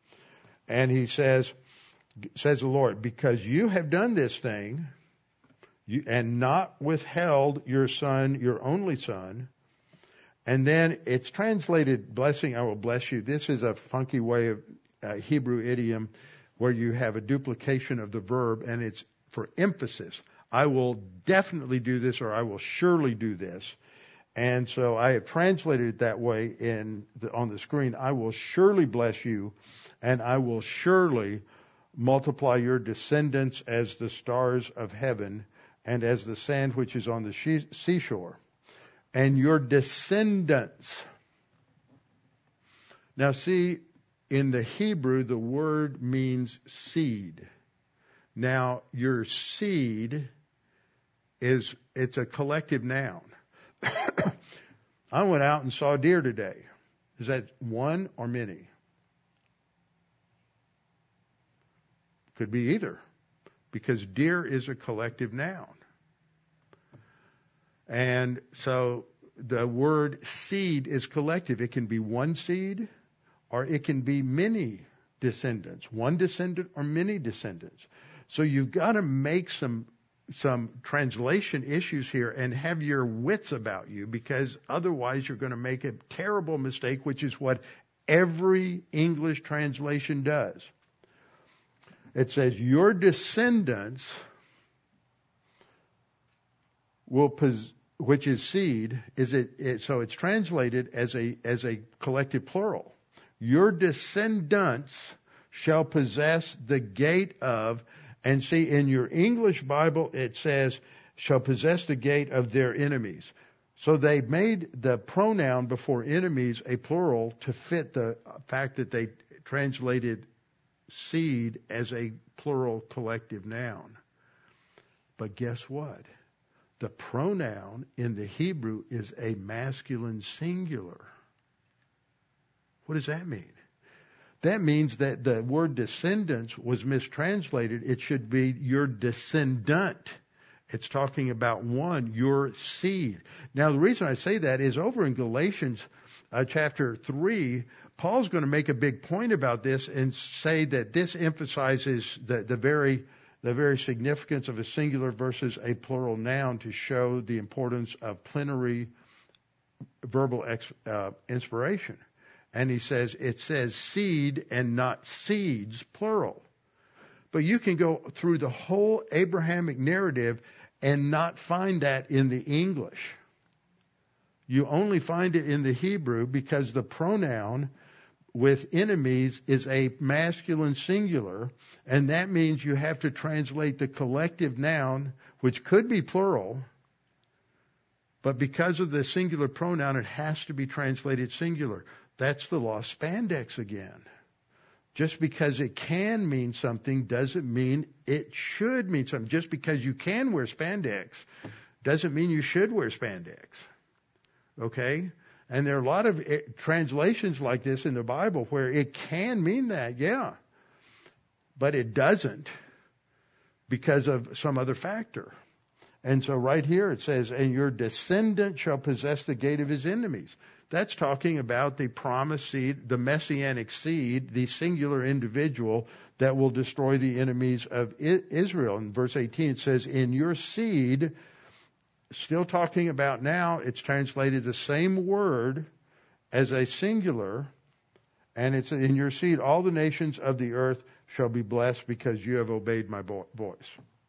And he says the Lord, because you have done this thing and not withheld your son, your only son. And then it's translated, blessing, I will bless you. This is a funky way of Hebrew idiom where you have a duplication of the verb, and it's for emphasis. I will definitely do this, or I will surely do this. And so I have translated it that way on the screen. I will surely bless you, and I will surely multiply your descendants as the stars of heaven and as the sand which is on the seashore. And your descendants. Now see, in the Hebrew, the word means seed. Now, your seed it's a collective noun. I went out and saw deer today. Is that one or many? Could be either, because deer is a collective noun. And so the word seed is collective. It can be one seed or it can be many descendants, one descendant or many descendants. So you've got to make some translation issues here and have your wits about you, because otherwise you're going to make a terrible mistake, which is what every English translation does. It says your descendants will which is seed, so it's translated as a collective plural. Your descendants shall possess the gate of, and see, in your English Bible it says shall possess the gate of their enemies. So they made the pronoun before enemies a plural to fit the fact that they translated seed as a plural collective noun. But guess what? The pronoun in the Hebrew is a masculine singular. What does that mean? That means that the word descendants was mistranslated. It should be your descendant. It's talking about one, your seed. Now, the reason I say that is over in Galatians chapter 3, Paul's going to make a big point about this and say that this emphasizes the very significance of a singular versus a plural noun to show the importance of plenary verbal inspiration. And he says, it says seed and not seeds, plural. But you can go through the whole Abrahamic narrative and not find that in the English. You only find it in the Hebrew because the pronoun with enemies is a masculine singular, and that means you have to translate the collective noun, which could be plural, but because of the singular pronoun, it has to be translated singular. That's the law of spandex again. Just because it can mean something doesn't mean it should mean something. Just because you can wear spandex doesn't mean you should wear spandex. Okay? And there are a lot of translations like this in the Bible where it can mean that, yeah. But it doesn't because of some other factor. And so right here it says, and your descendant shall possess the gate of his enemies. That's talking about the promised seed, the messianic seed, the singular individual that will destroy the enemies of Israel. In verse 18 it says, in your seed, still talking about now, it's translated the same word as a singular, and it's in your seed, all the nations of the earth shall be blessed because you have obeyed my voice.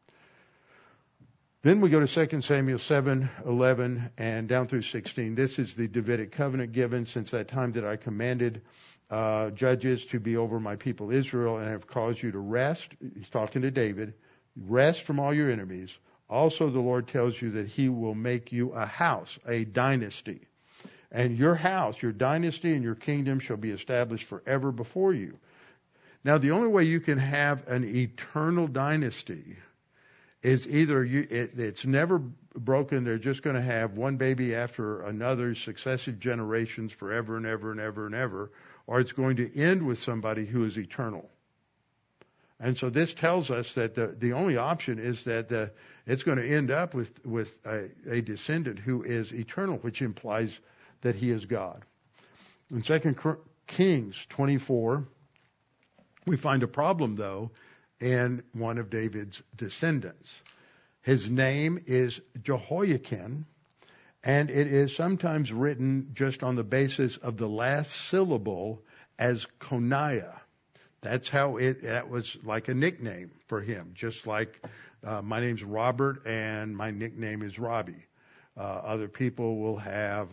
Then we go to 2 Samuel 7:11 and down through 16. This is the Davidic covenant given since that time that I commanded judges to be over my people Israel and have caused you to rest. He's talking to David. Rest from all your enemies. Also the Lord tells you that he will make you a house, a dynasty. And your house, your dynasty and your kingdom shall be established forever before you. Now the only way you can have an eternal dynasty is either it's never broken. They're just going to have one baby after another, successive generations forever and ever and ever and ever, or it's going to end with somebody who is eternal. And so this tells us that the only option is that it's going to end up with a descendant who is eternal, which implies that he is God. In 2 Kings 24, We find a problem, though, in one of David's descendants. His name is Jehoiakim, and it is sometimes written just on the basis of the last syllable as Coniah. That's how that was like a nickname for him, just like my name's Robert and my nickname is Robbie. Other people will have,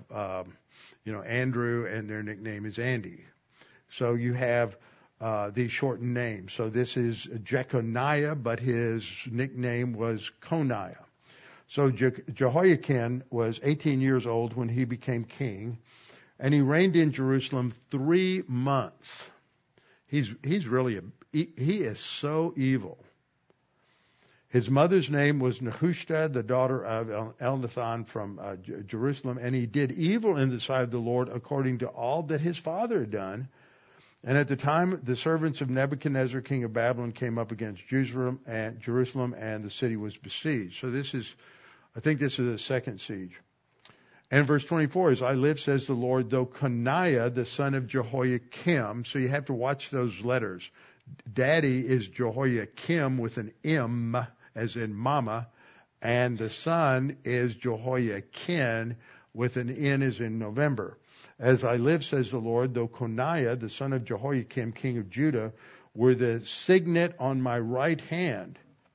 Andrew and their nickname is Andy. So you have these shortened names. So this is Jeconiah, but his nickname was Coniah. So Jehoiakim was 18 years old when he became king, and he reigned in Jerusalem 3 months. He's really he is so evil. His mother's name was Nehushta, the daughter of Elnathan from Jerusalem, and he did evil in the sight of the Lord according to all that his father had done. And at the time, the servants of Nebuchadnezzar, king of Babylon, came up against Jerusalem, and the city was besieged. So I think this is a second siege. And verse 24, as I live, says the Lord, though Coniah, the son of Jehoiakim, so you have to watch those letters. Daddy is Jehoiakim with an M, as in mama, and the son is Jehoiakim with an N as in November. As I live, says the Lord, though Coniah, the son of Jehoiakim, king of Judah, were the signet on my right hand,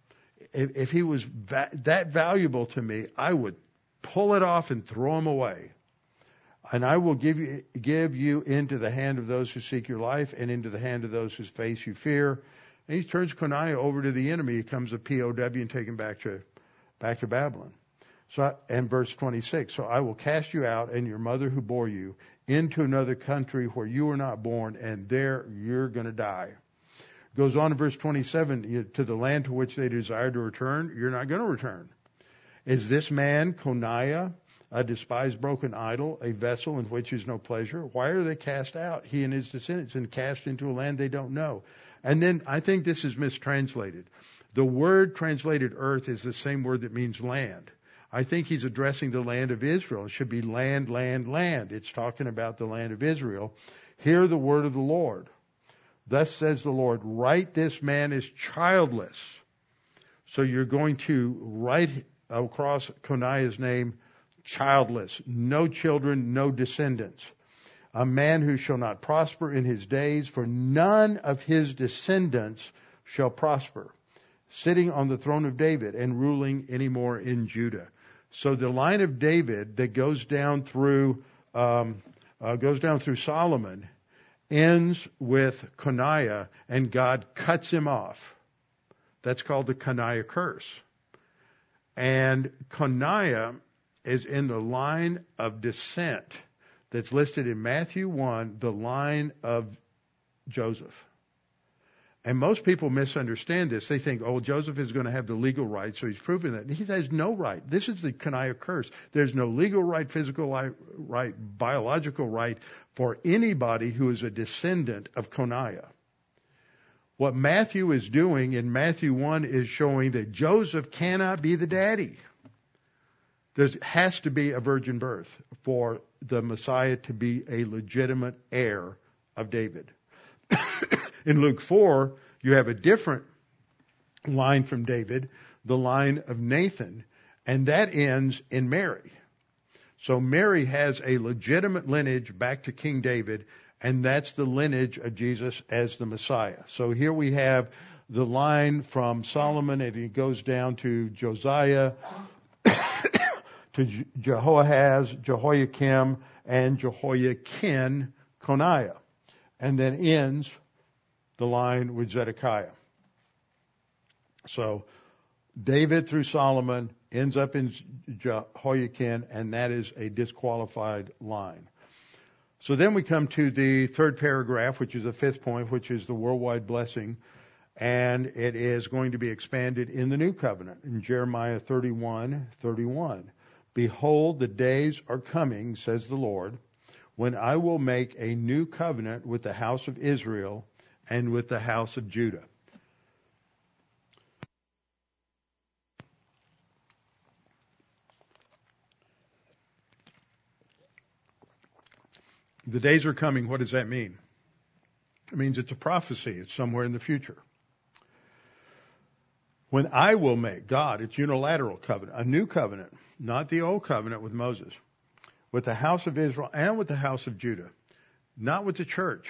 if he was that valuable to me, I would pull it off and throw him away. And I will give you into the hand of those who seek your life and into the hand of those whose face you fear. And he turns Coniah over to the enemy. He becomes a POW and taken back to Babylon. So, and verse 26, so I will cast you out and your mother who bore you into another country where you were not born, and there you're going to die. Goes on in verse 27, to the land to which they desire to return, you're not going to return. Is this man, Coniah, a despised broken idol, a vessel in which is no pleasure? Why are they cast out, he and his descendants, and cast into a land they don't know? And then I think this is mistranslated. The word translated earth is the same word that means land. I think he's addressing the land of Israel. It should be land, land, land. It's talking about the land of Israel. Hear the word of the Lord. Thus says the Lord, write this man is childless. So you're going to write across Coniah's name, childless, no children, no descendants. A man who shall not prosper in his days, for none of his descendants shall prosper, sitting on the throne of David and ruling anymore in Judah. So the line of David that goes down through Solomon ends with Coniah, and God cuts him off. That's called the Coniah curse. And Coniah is in the line of descent that's listed in Matthew 1, the line of Joseph. And most people misunderstand this. They think, Joseph is going to have the legal right, so he's proving that. He has no right. This is the Coniah curse. There's no legal right, physical right, biological right for anybody who is a descendant of Coniah. What Matthew is doing in Matthew 1 is showing that Joseph cannot be the daddy. There has to be a virgin birth for the Messiah to be a legitimate heir of David. In Luke 4, you have a different line from David, the line of Nathan, and that ends in Mary. So Mary has a legitimate lineage back to King David, and that's the lineage of Jesus as the Messiah. So here we have the line from Solomon, and it goes down to Josiah, to Jehoahaz, Jehoiakim, and Jehoiakim, Coniah, and then ends the line with Zedekiah. So David through Solomon ends up in Jehoiakim, and that is a disqualified line. So then we come to the third paragraph, which is the fifth point, which is the worldwide blessing, and it is going to be expanded in the new covenant in Jeremiah 31:31. Behold, the days are coming, says the Lord, when I will make a new covenant with the house of Israel and with the house of Judah. The days are coming. What does that mean? It means it's a prophecy. It's somewhere in the future. When I will make, God, it's unilateral covenant, a new covenant, not the old covenant with Moses, with the house of Israel and with the house of Judah, not with the church.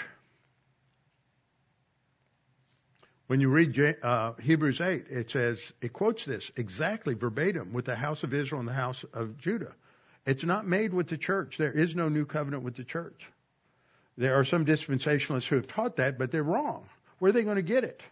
When you read Hebrews 8, it quotes this exactly verbatim, with the house of Israel and the house of Judah. It's not made with the church. There is no new covenant with the church. There are some dispensationalists who have taught that, but they're wrong. Where are they going to get it?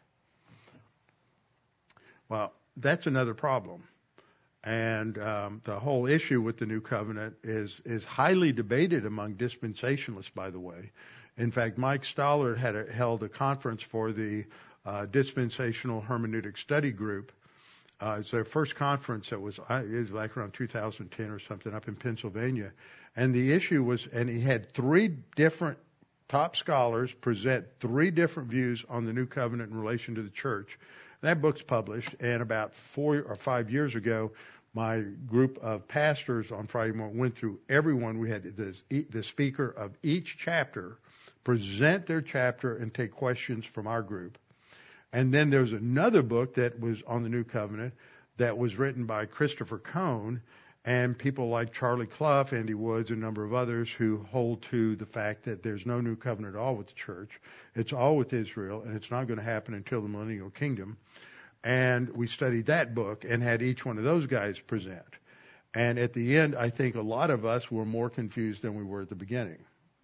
Well, that's another problem. And the whole issue with the new covenant is highly debated among dispensationalists, by the way. In fact, Mike Stollard held a conference for the Dispensational Hermeneutic Study Group. It's their first conference it was like around 2010 or something up in Pennsylvania. And the issue was, and he had 3 different top scholars present 3 different views on the new covenant in relation to the church. That book's published, and about 4 or 5 years ago, my group of pastors on Friday morning went through everyone. We had the speaker of each chapter present their chapter and take questions from our group. And then there's another book that was on the New Covenant that was written by Christopher Cone and people like Charlie Clough, Andy Woods, and a number of others who hold to the fact that there's no new covenant at all with the church. It's all with Israel, and it's not going to happen until the millennial kingdom. And we studied that book and had each one of those guys present. And at the end, I think a lot of us were more confused than we were at the beginning.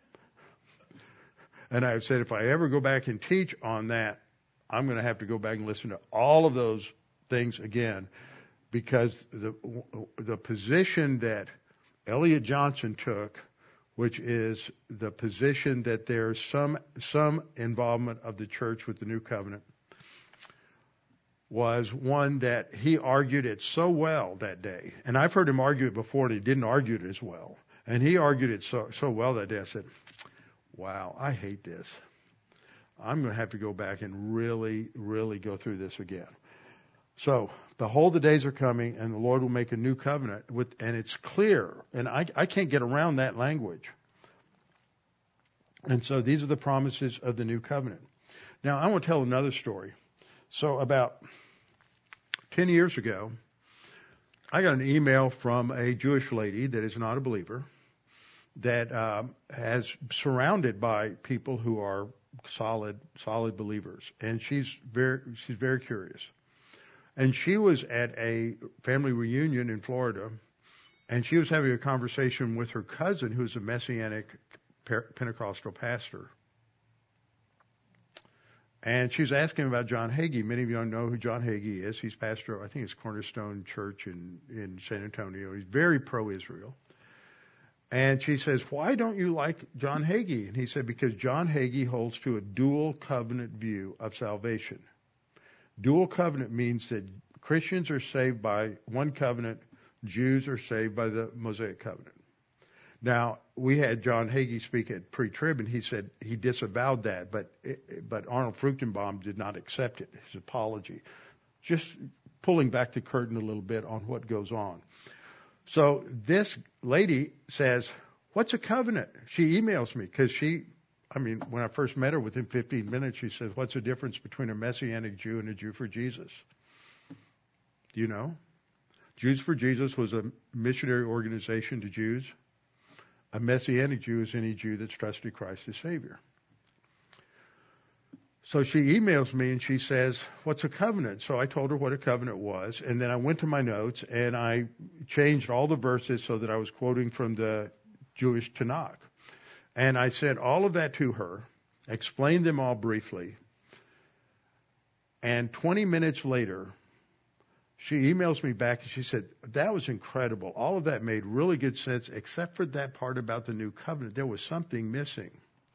And I've said, if I ever go back and teach on that, I'm going to have to go back and listen to all of those things again, because the position that Elliot Johnson took, which is the position that there's some involvement of the church with the new covenant, was one that he argued it so well that day. And I've heard him argue it before, and he didn't argue it as well. And he argued it so well that day, I said, wow, I hate this. I'm going to have to go back and really, really go through this again. So, behold, the days are coming, and the Lord will make a new covenant, and it's clear. And I can't get around that language. And so these are the promises of the new covenant. Now, I want to tell another story. So about 10 years ago, I got an email from a Jewish lady that is not a believer, that has surrounded by people who are solid believers, and she's very curious. And she was at a family reunion in Florida, and she was having a conversation with her cousin, who's a Messianic Pentecostal pastor. And she's asking about John Hagee. Many of you know who John Hagee is. He's pastor, I think it's Cornerstone Church in San Antonio. He's very pro-Israel. And she says, why don't you like John Hagee? And he said, because John Hagee holds to a dual covenant view of salvation. Dual covenant means that Christians are saved by one covenant, Jews are saved by the Mosaic covenant. Now, we had John Hagee speak at pre-trib, and he said he disavowed that, but Arnold Fruchtenbaum did not accept it, his apology. Just pulling back the curtain a little bit on what goes on. So this lady says, what's a covenant? She emails me because when I first met her, within 15 minutes, she says, what's the difference between a Messianic Jew and a Jew for Jesus? Do you know? Jews for Jesus was a missionary organization to Jews. A Messianic Jew is any Jew that's trusted Christ as Savior. So she emails me and she says, what's a covenant? So I told her what a covenant was, and then I went to my notes and I changed all the verses so that I was quoting from the Jewish Tanakh. And I sent all of that to her, explained them all briefly, and 20 minutes later, she emails me back and she said, that was incredible. All of that made really good sense, except for that part about the new covenant. There was something missing.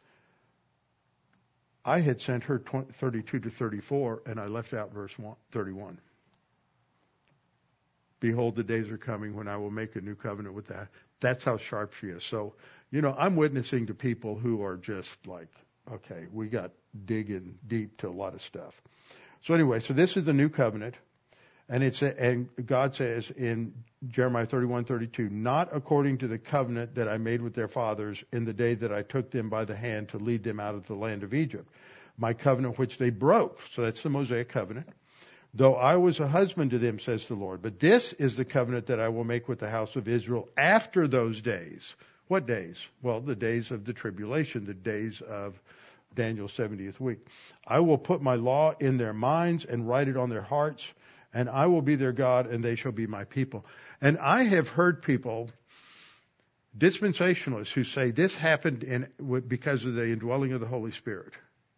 I had sent her 32 to 34, and I left out verse 31. Behold, the days are coming when I will make a new covenant with that. That's how sharp she is. So, I'm witnessing to people who are just like, okay, we got digging deep to a lot of stuff. So anyway, so this is the new covenant. And God says in Jeremiah 31:32, not according to the covenant that I made with their fathers in the day that I took them by the hand to lead them out of the land of Egypt, my covenant which they broke. So that's the Mosaic covenant. Though I was a husband to them, says the Lord. But this is the covenant that I will make with the house of Israel after those days. What days? Well, the days of the tribulation, the days of Daniel's 70th week. I will put my law in their minds and write it on their hearts, and I will be their God, and they shall be my people. And I have heard people, dispensationalists, who say this happened because of the indwelling of the Holy Spirit.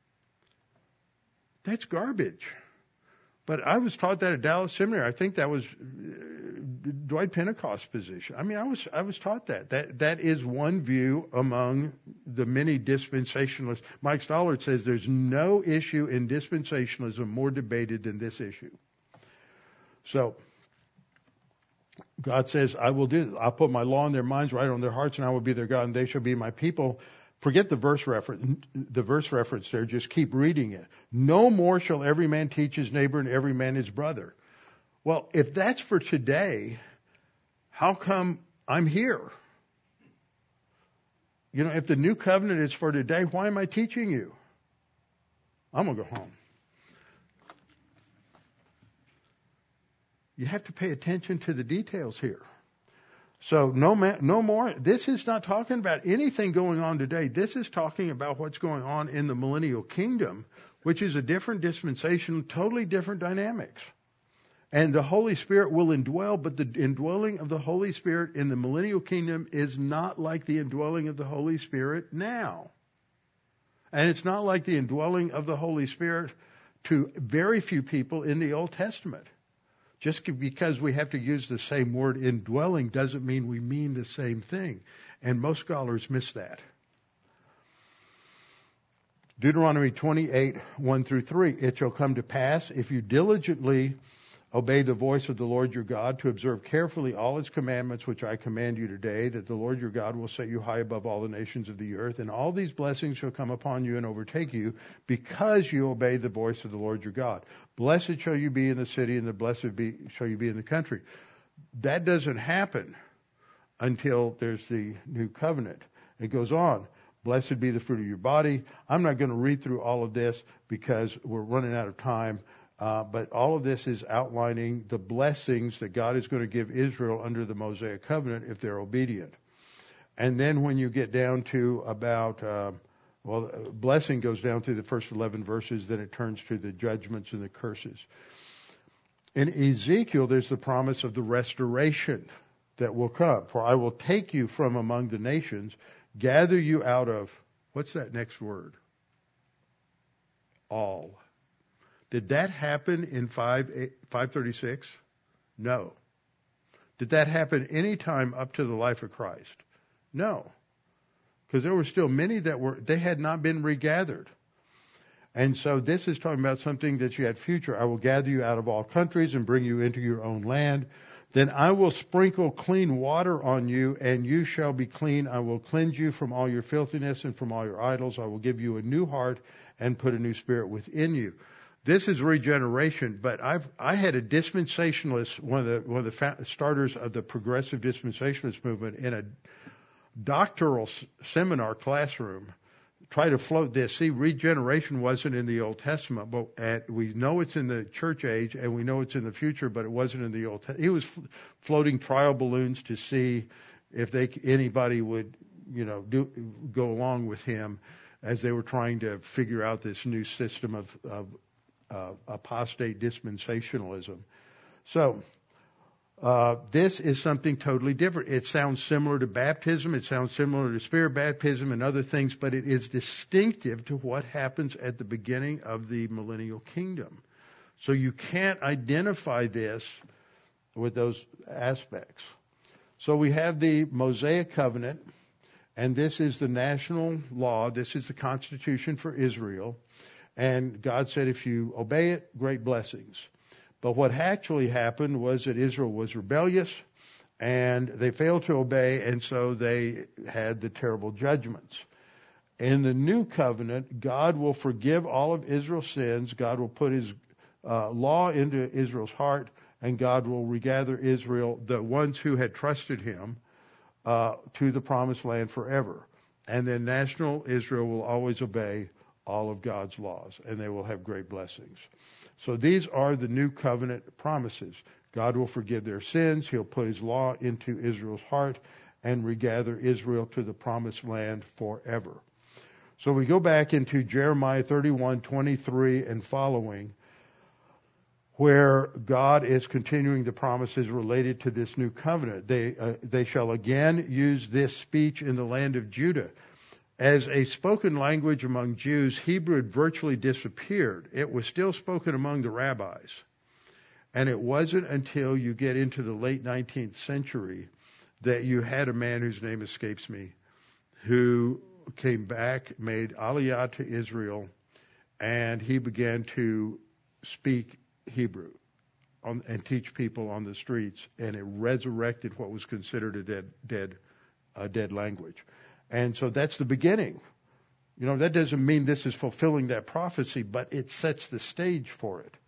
That's garbage. But I was taught that at Dallas Seminary. I think that was Dwight Pentecost's position. I mean, I was taught that. That is one view among the many dispensationalists. Mike Stollard says there's no issue in dispensationalism more debated than this issue. So God says, I will do this. I'll put my law in their minds, write it on their hearts, and I will be their God, and they shall be my people. Forget the verse reference there. Just keep reading it. No more shall every man teach his neighbor and every man his brother. Well, if that's for today, how come I'm here? You know, if the new covenant is for today, why am I teaching you? I'm going to go home. You have to pay attention to the details here. So no more. This is not talking about anything going on today. This is talking about what's going on in the millennial kingdom, which is a different dispensation, totally different dynamics. And the Holy Spirit will indwell, but the indwelling of the Holy Spirit in the millennial kingdom is not like the indwelling of the Holy Spirit now. And it's not like the indwelling of the Holy Spirit to very few people in the Old Testament. Just because we have to use the same word indwelling doesn't mean we mean the same thing. And most scholars miss that. Deuteronomy 28, 1 through 3. It shall come to pass, if you diligently obey the voice of the Lord your God, to observe carefully all his commandments which I command you today, that the Lord your God will set you high above all the nations of the earth, and all these blessings shall come upon you and overtake you, because you obey the voice of the Lord your God. blessed shall you be in the city, and shall you be in the country. That doesn't happen until there's the new covenant. It goes on. Blessed be the fruit of your body. I'm not going to read through all of this because we're running out of time. But all of this is outlining the blessings that God is going to give Israel under the Mosaic covenant if they're obedient. And then when you get down to about, blessing goes down through the first 11 verses, then it turns to the judgments and the curses. In Ezekiel, there's the promise of the restoration that will come. For I will take you from among the nations, gather you out of, what's that next word? All. Did that happen in 536? No. Did that happen any time up to the life of Christ? No. Because there were still many they had not been regathered. And so this is talking about something that you had future. I will gather you out of all countries and bring you into your own land. Then I will sprinkle clean water on you, and you shall be clean. I will cleanse you from all your filthiness and from all your idols. I will give you a new heart and put a new spirit within you. This is regeneration, but I had a dispensationalist, one of the starters of the progressive dispensationalist movement, in a doctoral seminar classroom, try to float this. See, regeneration wasn't in the Old Testament, but we know it's in the church age, and we know it's in the future, but it wasn't in the Old Testament. He was floating trial balloons to see if anybody would, go along with him as they were trying to figure out this new system of apostate dispensationalism. So this is something totally different. It sounds similar to baptism. It sounds similar to spirit baptism and other things, but it is distinctive to what happens at the beginning of the millennial kingdom. So you can't identify this with those aspects. So we have the Mosaic covenant, and this is the national law. This is the constitution for Israel. And God said, if you obey it, great blessings. But what actually happened was that Israel was rebellious, and they failed to obey, and so they had the terrible judgments. In the new covenant, God will forgive all of Israel's sins. God will put his law into Israel's heart, and God will regather Israel, the ones who had trusted him, to the promised land forever. And then national Israel will always obey all of God's laws, and they will have great blessings. So these are the new covenant promises. God will forgive their sins. He'll put his law into Israel's heart and regather Israel to the promised land forever. So we go back into Jeremiah 31:23 and following, where God is continuing the promises related to this new covenant. They shall again use this speech in the land of Judah. As a spoken language among Jews, Hebrew had virtually disappeared. It was still spoken among the rabbis. And it wasn't until you get into the late 19th century that you had a man whose name escapes me, who came back, made Aliyah to Israel, and he began to speak Hebrew and teach people on the streets, and it resurrected what was considered a dead language. And so that's the beginning. That doesn't mean this is fulfilling that prophecy, but it sets the stage for it.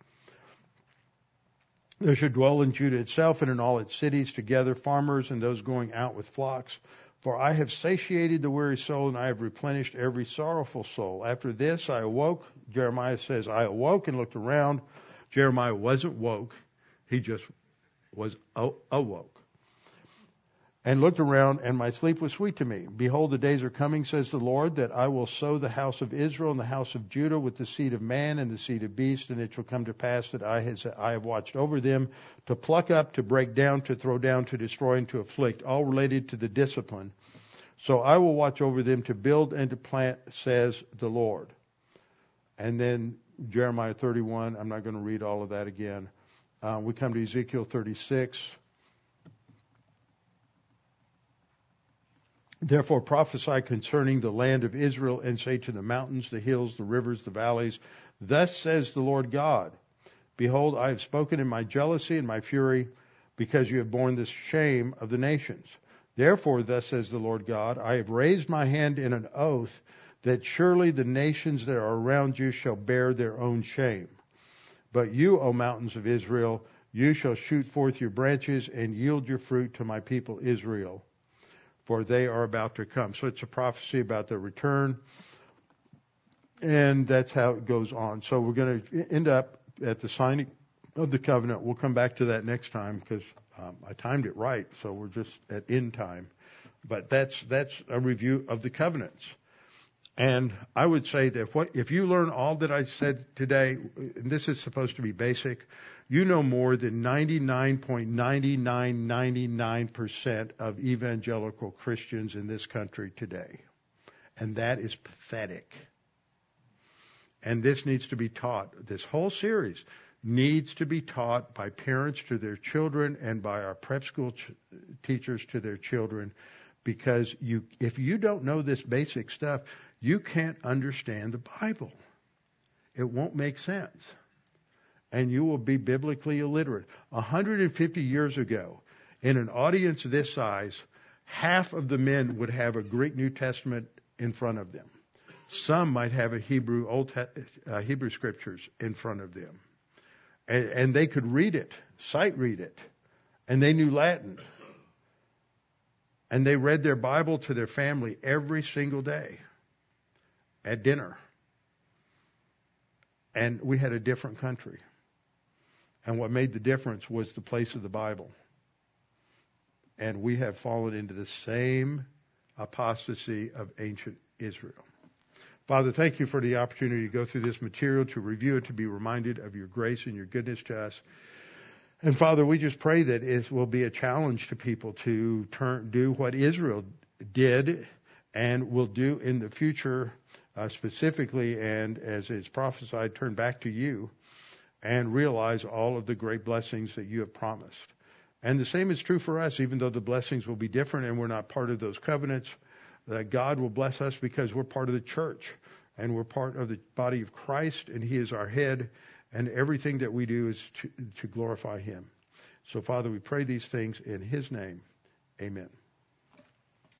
There should dwell in Judah itself and in all its cities together farmers and those going out with flocks. For I have satiated the weary soul, and I have replenished every sorrowful soul. After this I awoke. Jeremiah says, I awoke and looked around. Jeremiah wasn't woke. He just was awoke. And looked around, and my sleep was sweet to me. Behold, the days are coming, says the Lord, that I will sow the house of Israel and the house of Judah with the seed of man and the seed of beast, and it shall come to pass that I have watched over them to pluck up, to break down, to throw down, to destroy, and to afflict, all related to the discipline. So I will watch over them to build and to plant, says the Lord. And then Jeremiah 31, I'm not going to read all of that again. We come to Ezekiel 36. Therefore prophesy concerning the land of Israel and say to the mountains, the hills, the rivers, the valleys, thus says the Lord God, behold, I have spoken in my jealousy and my fury, because you have borne the shame of the nations. Therefore, thus says the Lord God, I have raised my hand in an oath that surely the nations that are around you shall bear their own shame. But you, O mountains of Israel, you shall shoot forth your branches and yield your fruit to my people Israel, for they are about to come. So it's a prophecy about their return, and that's how it goes on. So we're going to end up at the signing of the covenant. We'll come back to that next time because I timed it right, so we're just at end time. But that's a review of the covenants. And I would say that if you learn all that I said today, and this is supposed to be basic, you know more than 99.9999% of evangelical Christians in this country today. And that is pathetic. And this needs to be taught. This whole series needs to be taught by parents to their children and by our prep school teachers to their children, because if you don't know this basic stuff, you can't understand the Bible. It won't make sense. And you will be biblically illiterate. 150 years ago, in an audience this size, half of the men would have a Greek New Testament in front of them. Some might have a Hebrew scriptures in front of them. And they could read it, sight read it. And they knew Latin. And they read their Bible to their family every single day at dinner. And we had a different country. And what made the difference was the place of the Bible. And we have fallen into the same apostasy of ancient Israel. Father, thank you for the opportunity to go through this material, to review it, to be reminded of your grace and your goodness to us. And Father, we just pray that it will be a challenge to people to do what Israel did and will do in the future specifically, and as is prophesied, turn back to you and realize all of the great blessings that you have promised. And the same is true for us, even though the blessings will be different and we're not part of those covenants, that God will bless us because we're part of the church and we're part of the body of Christ, and he is our head, and everything that we do is to glorify him. So, Father, we pray these things in his name. Amen.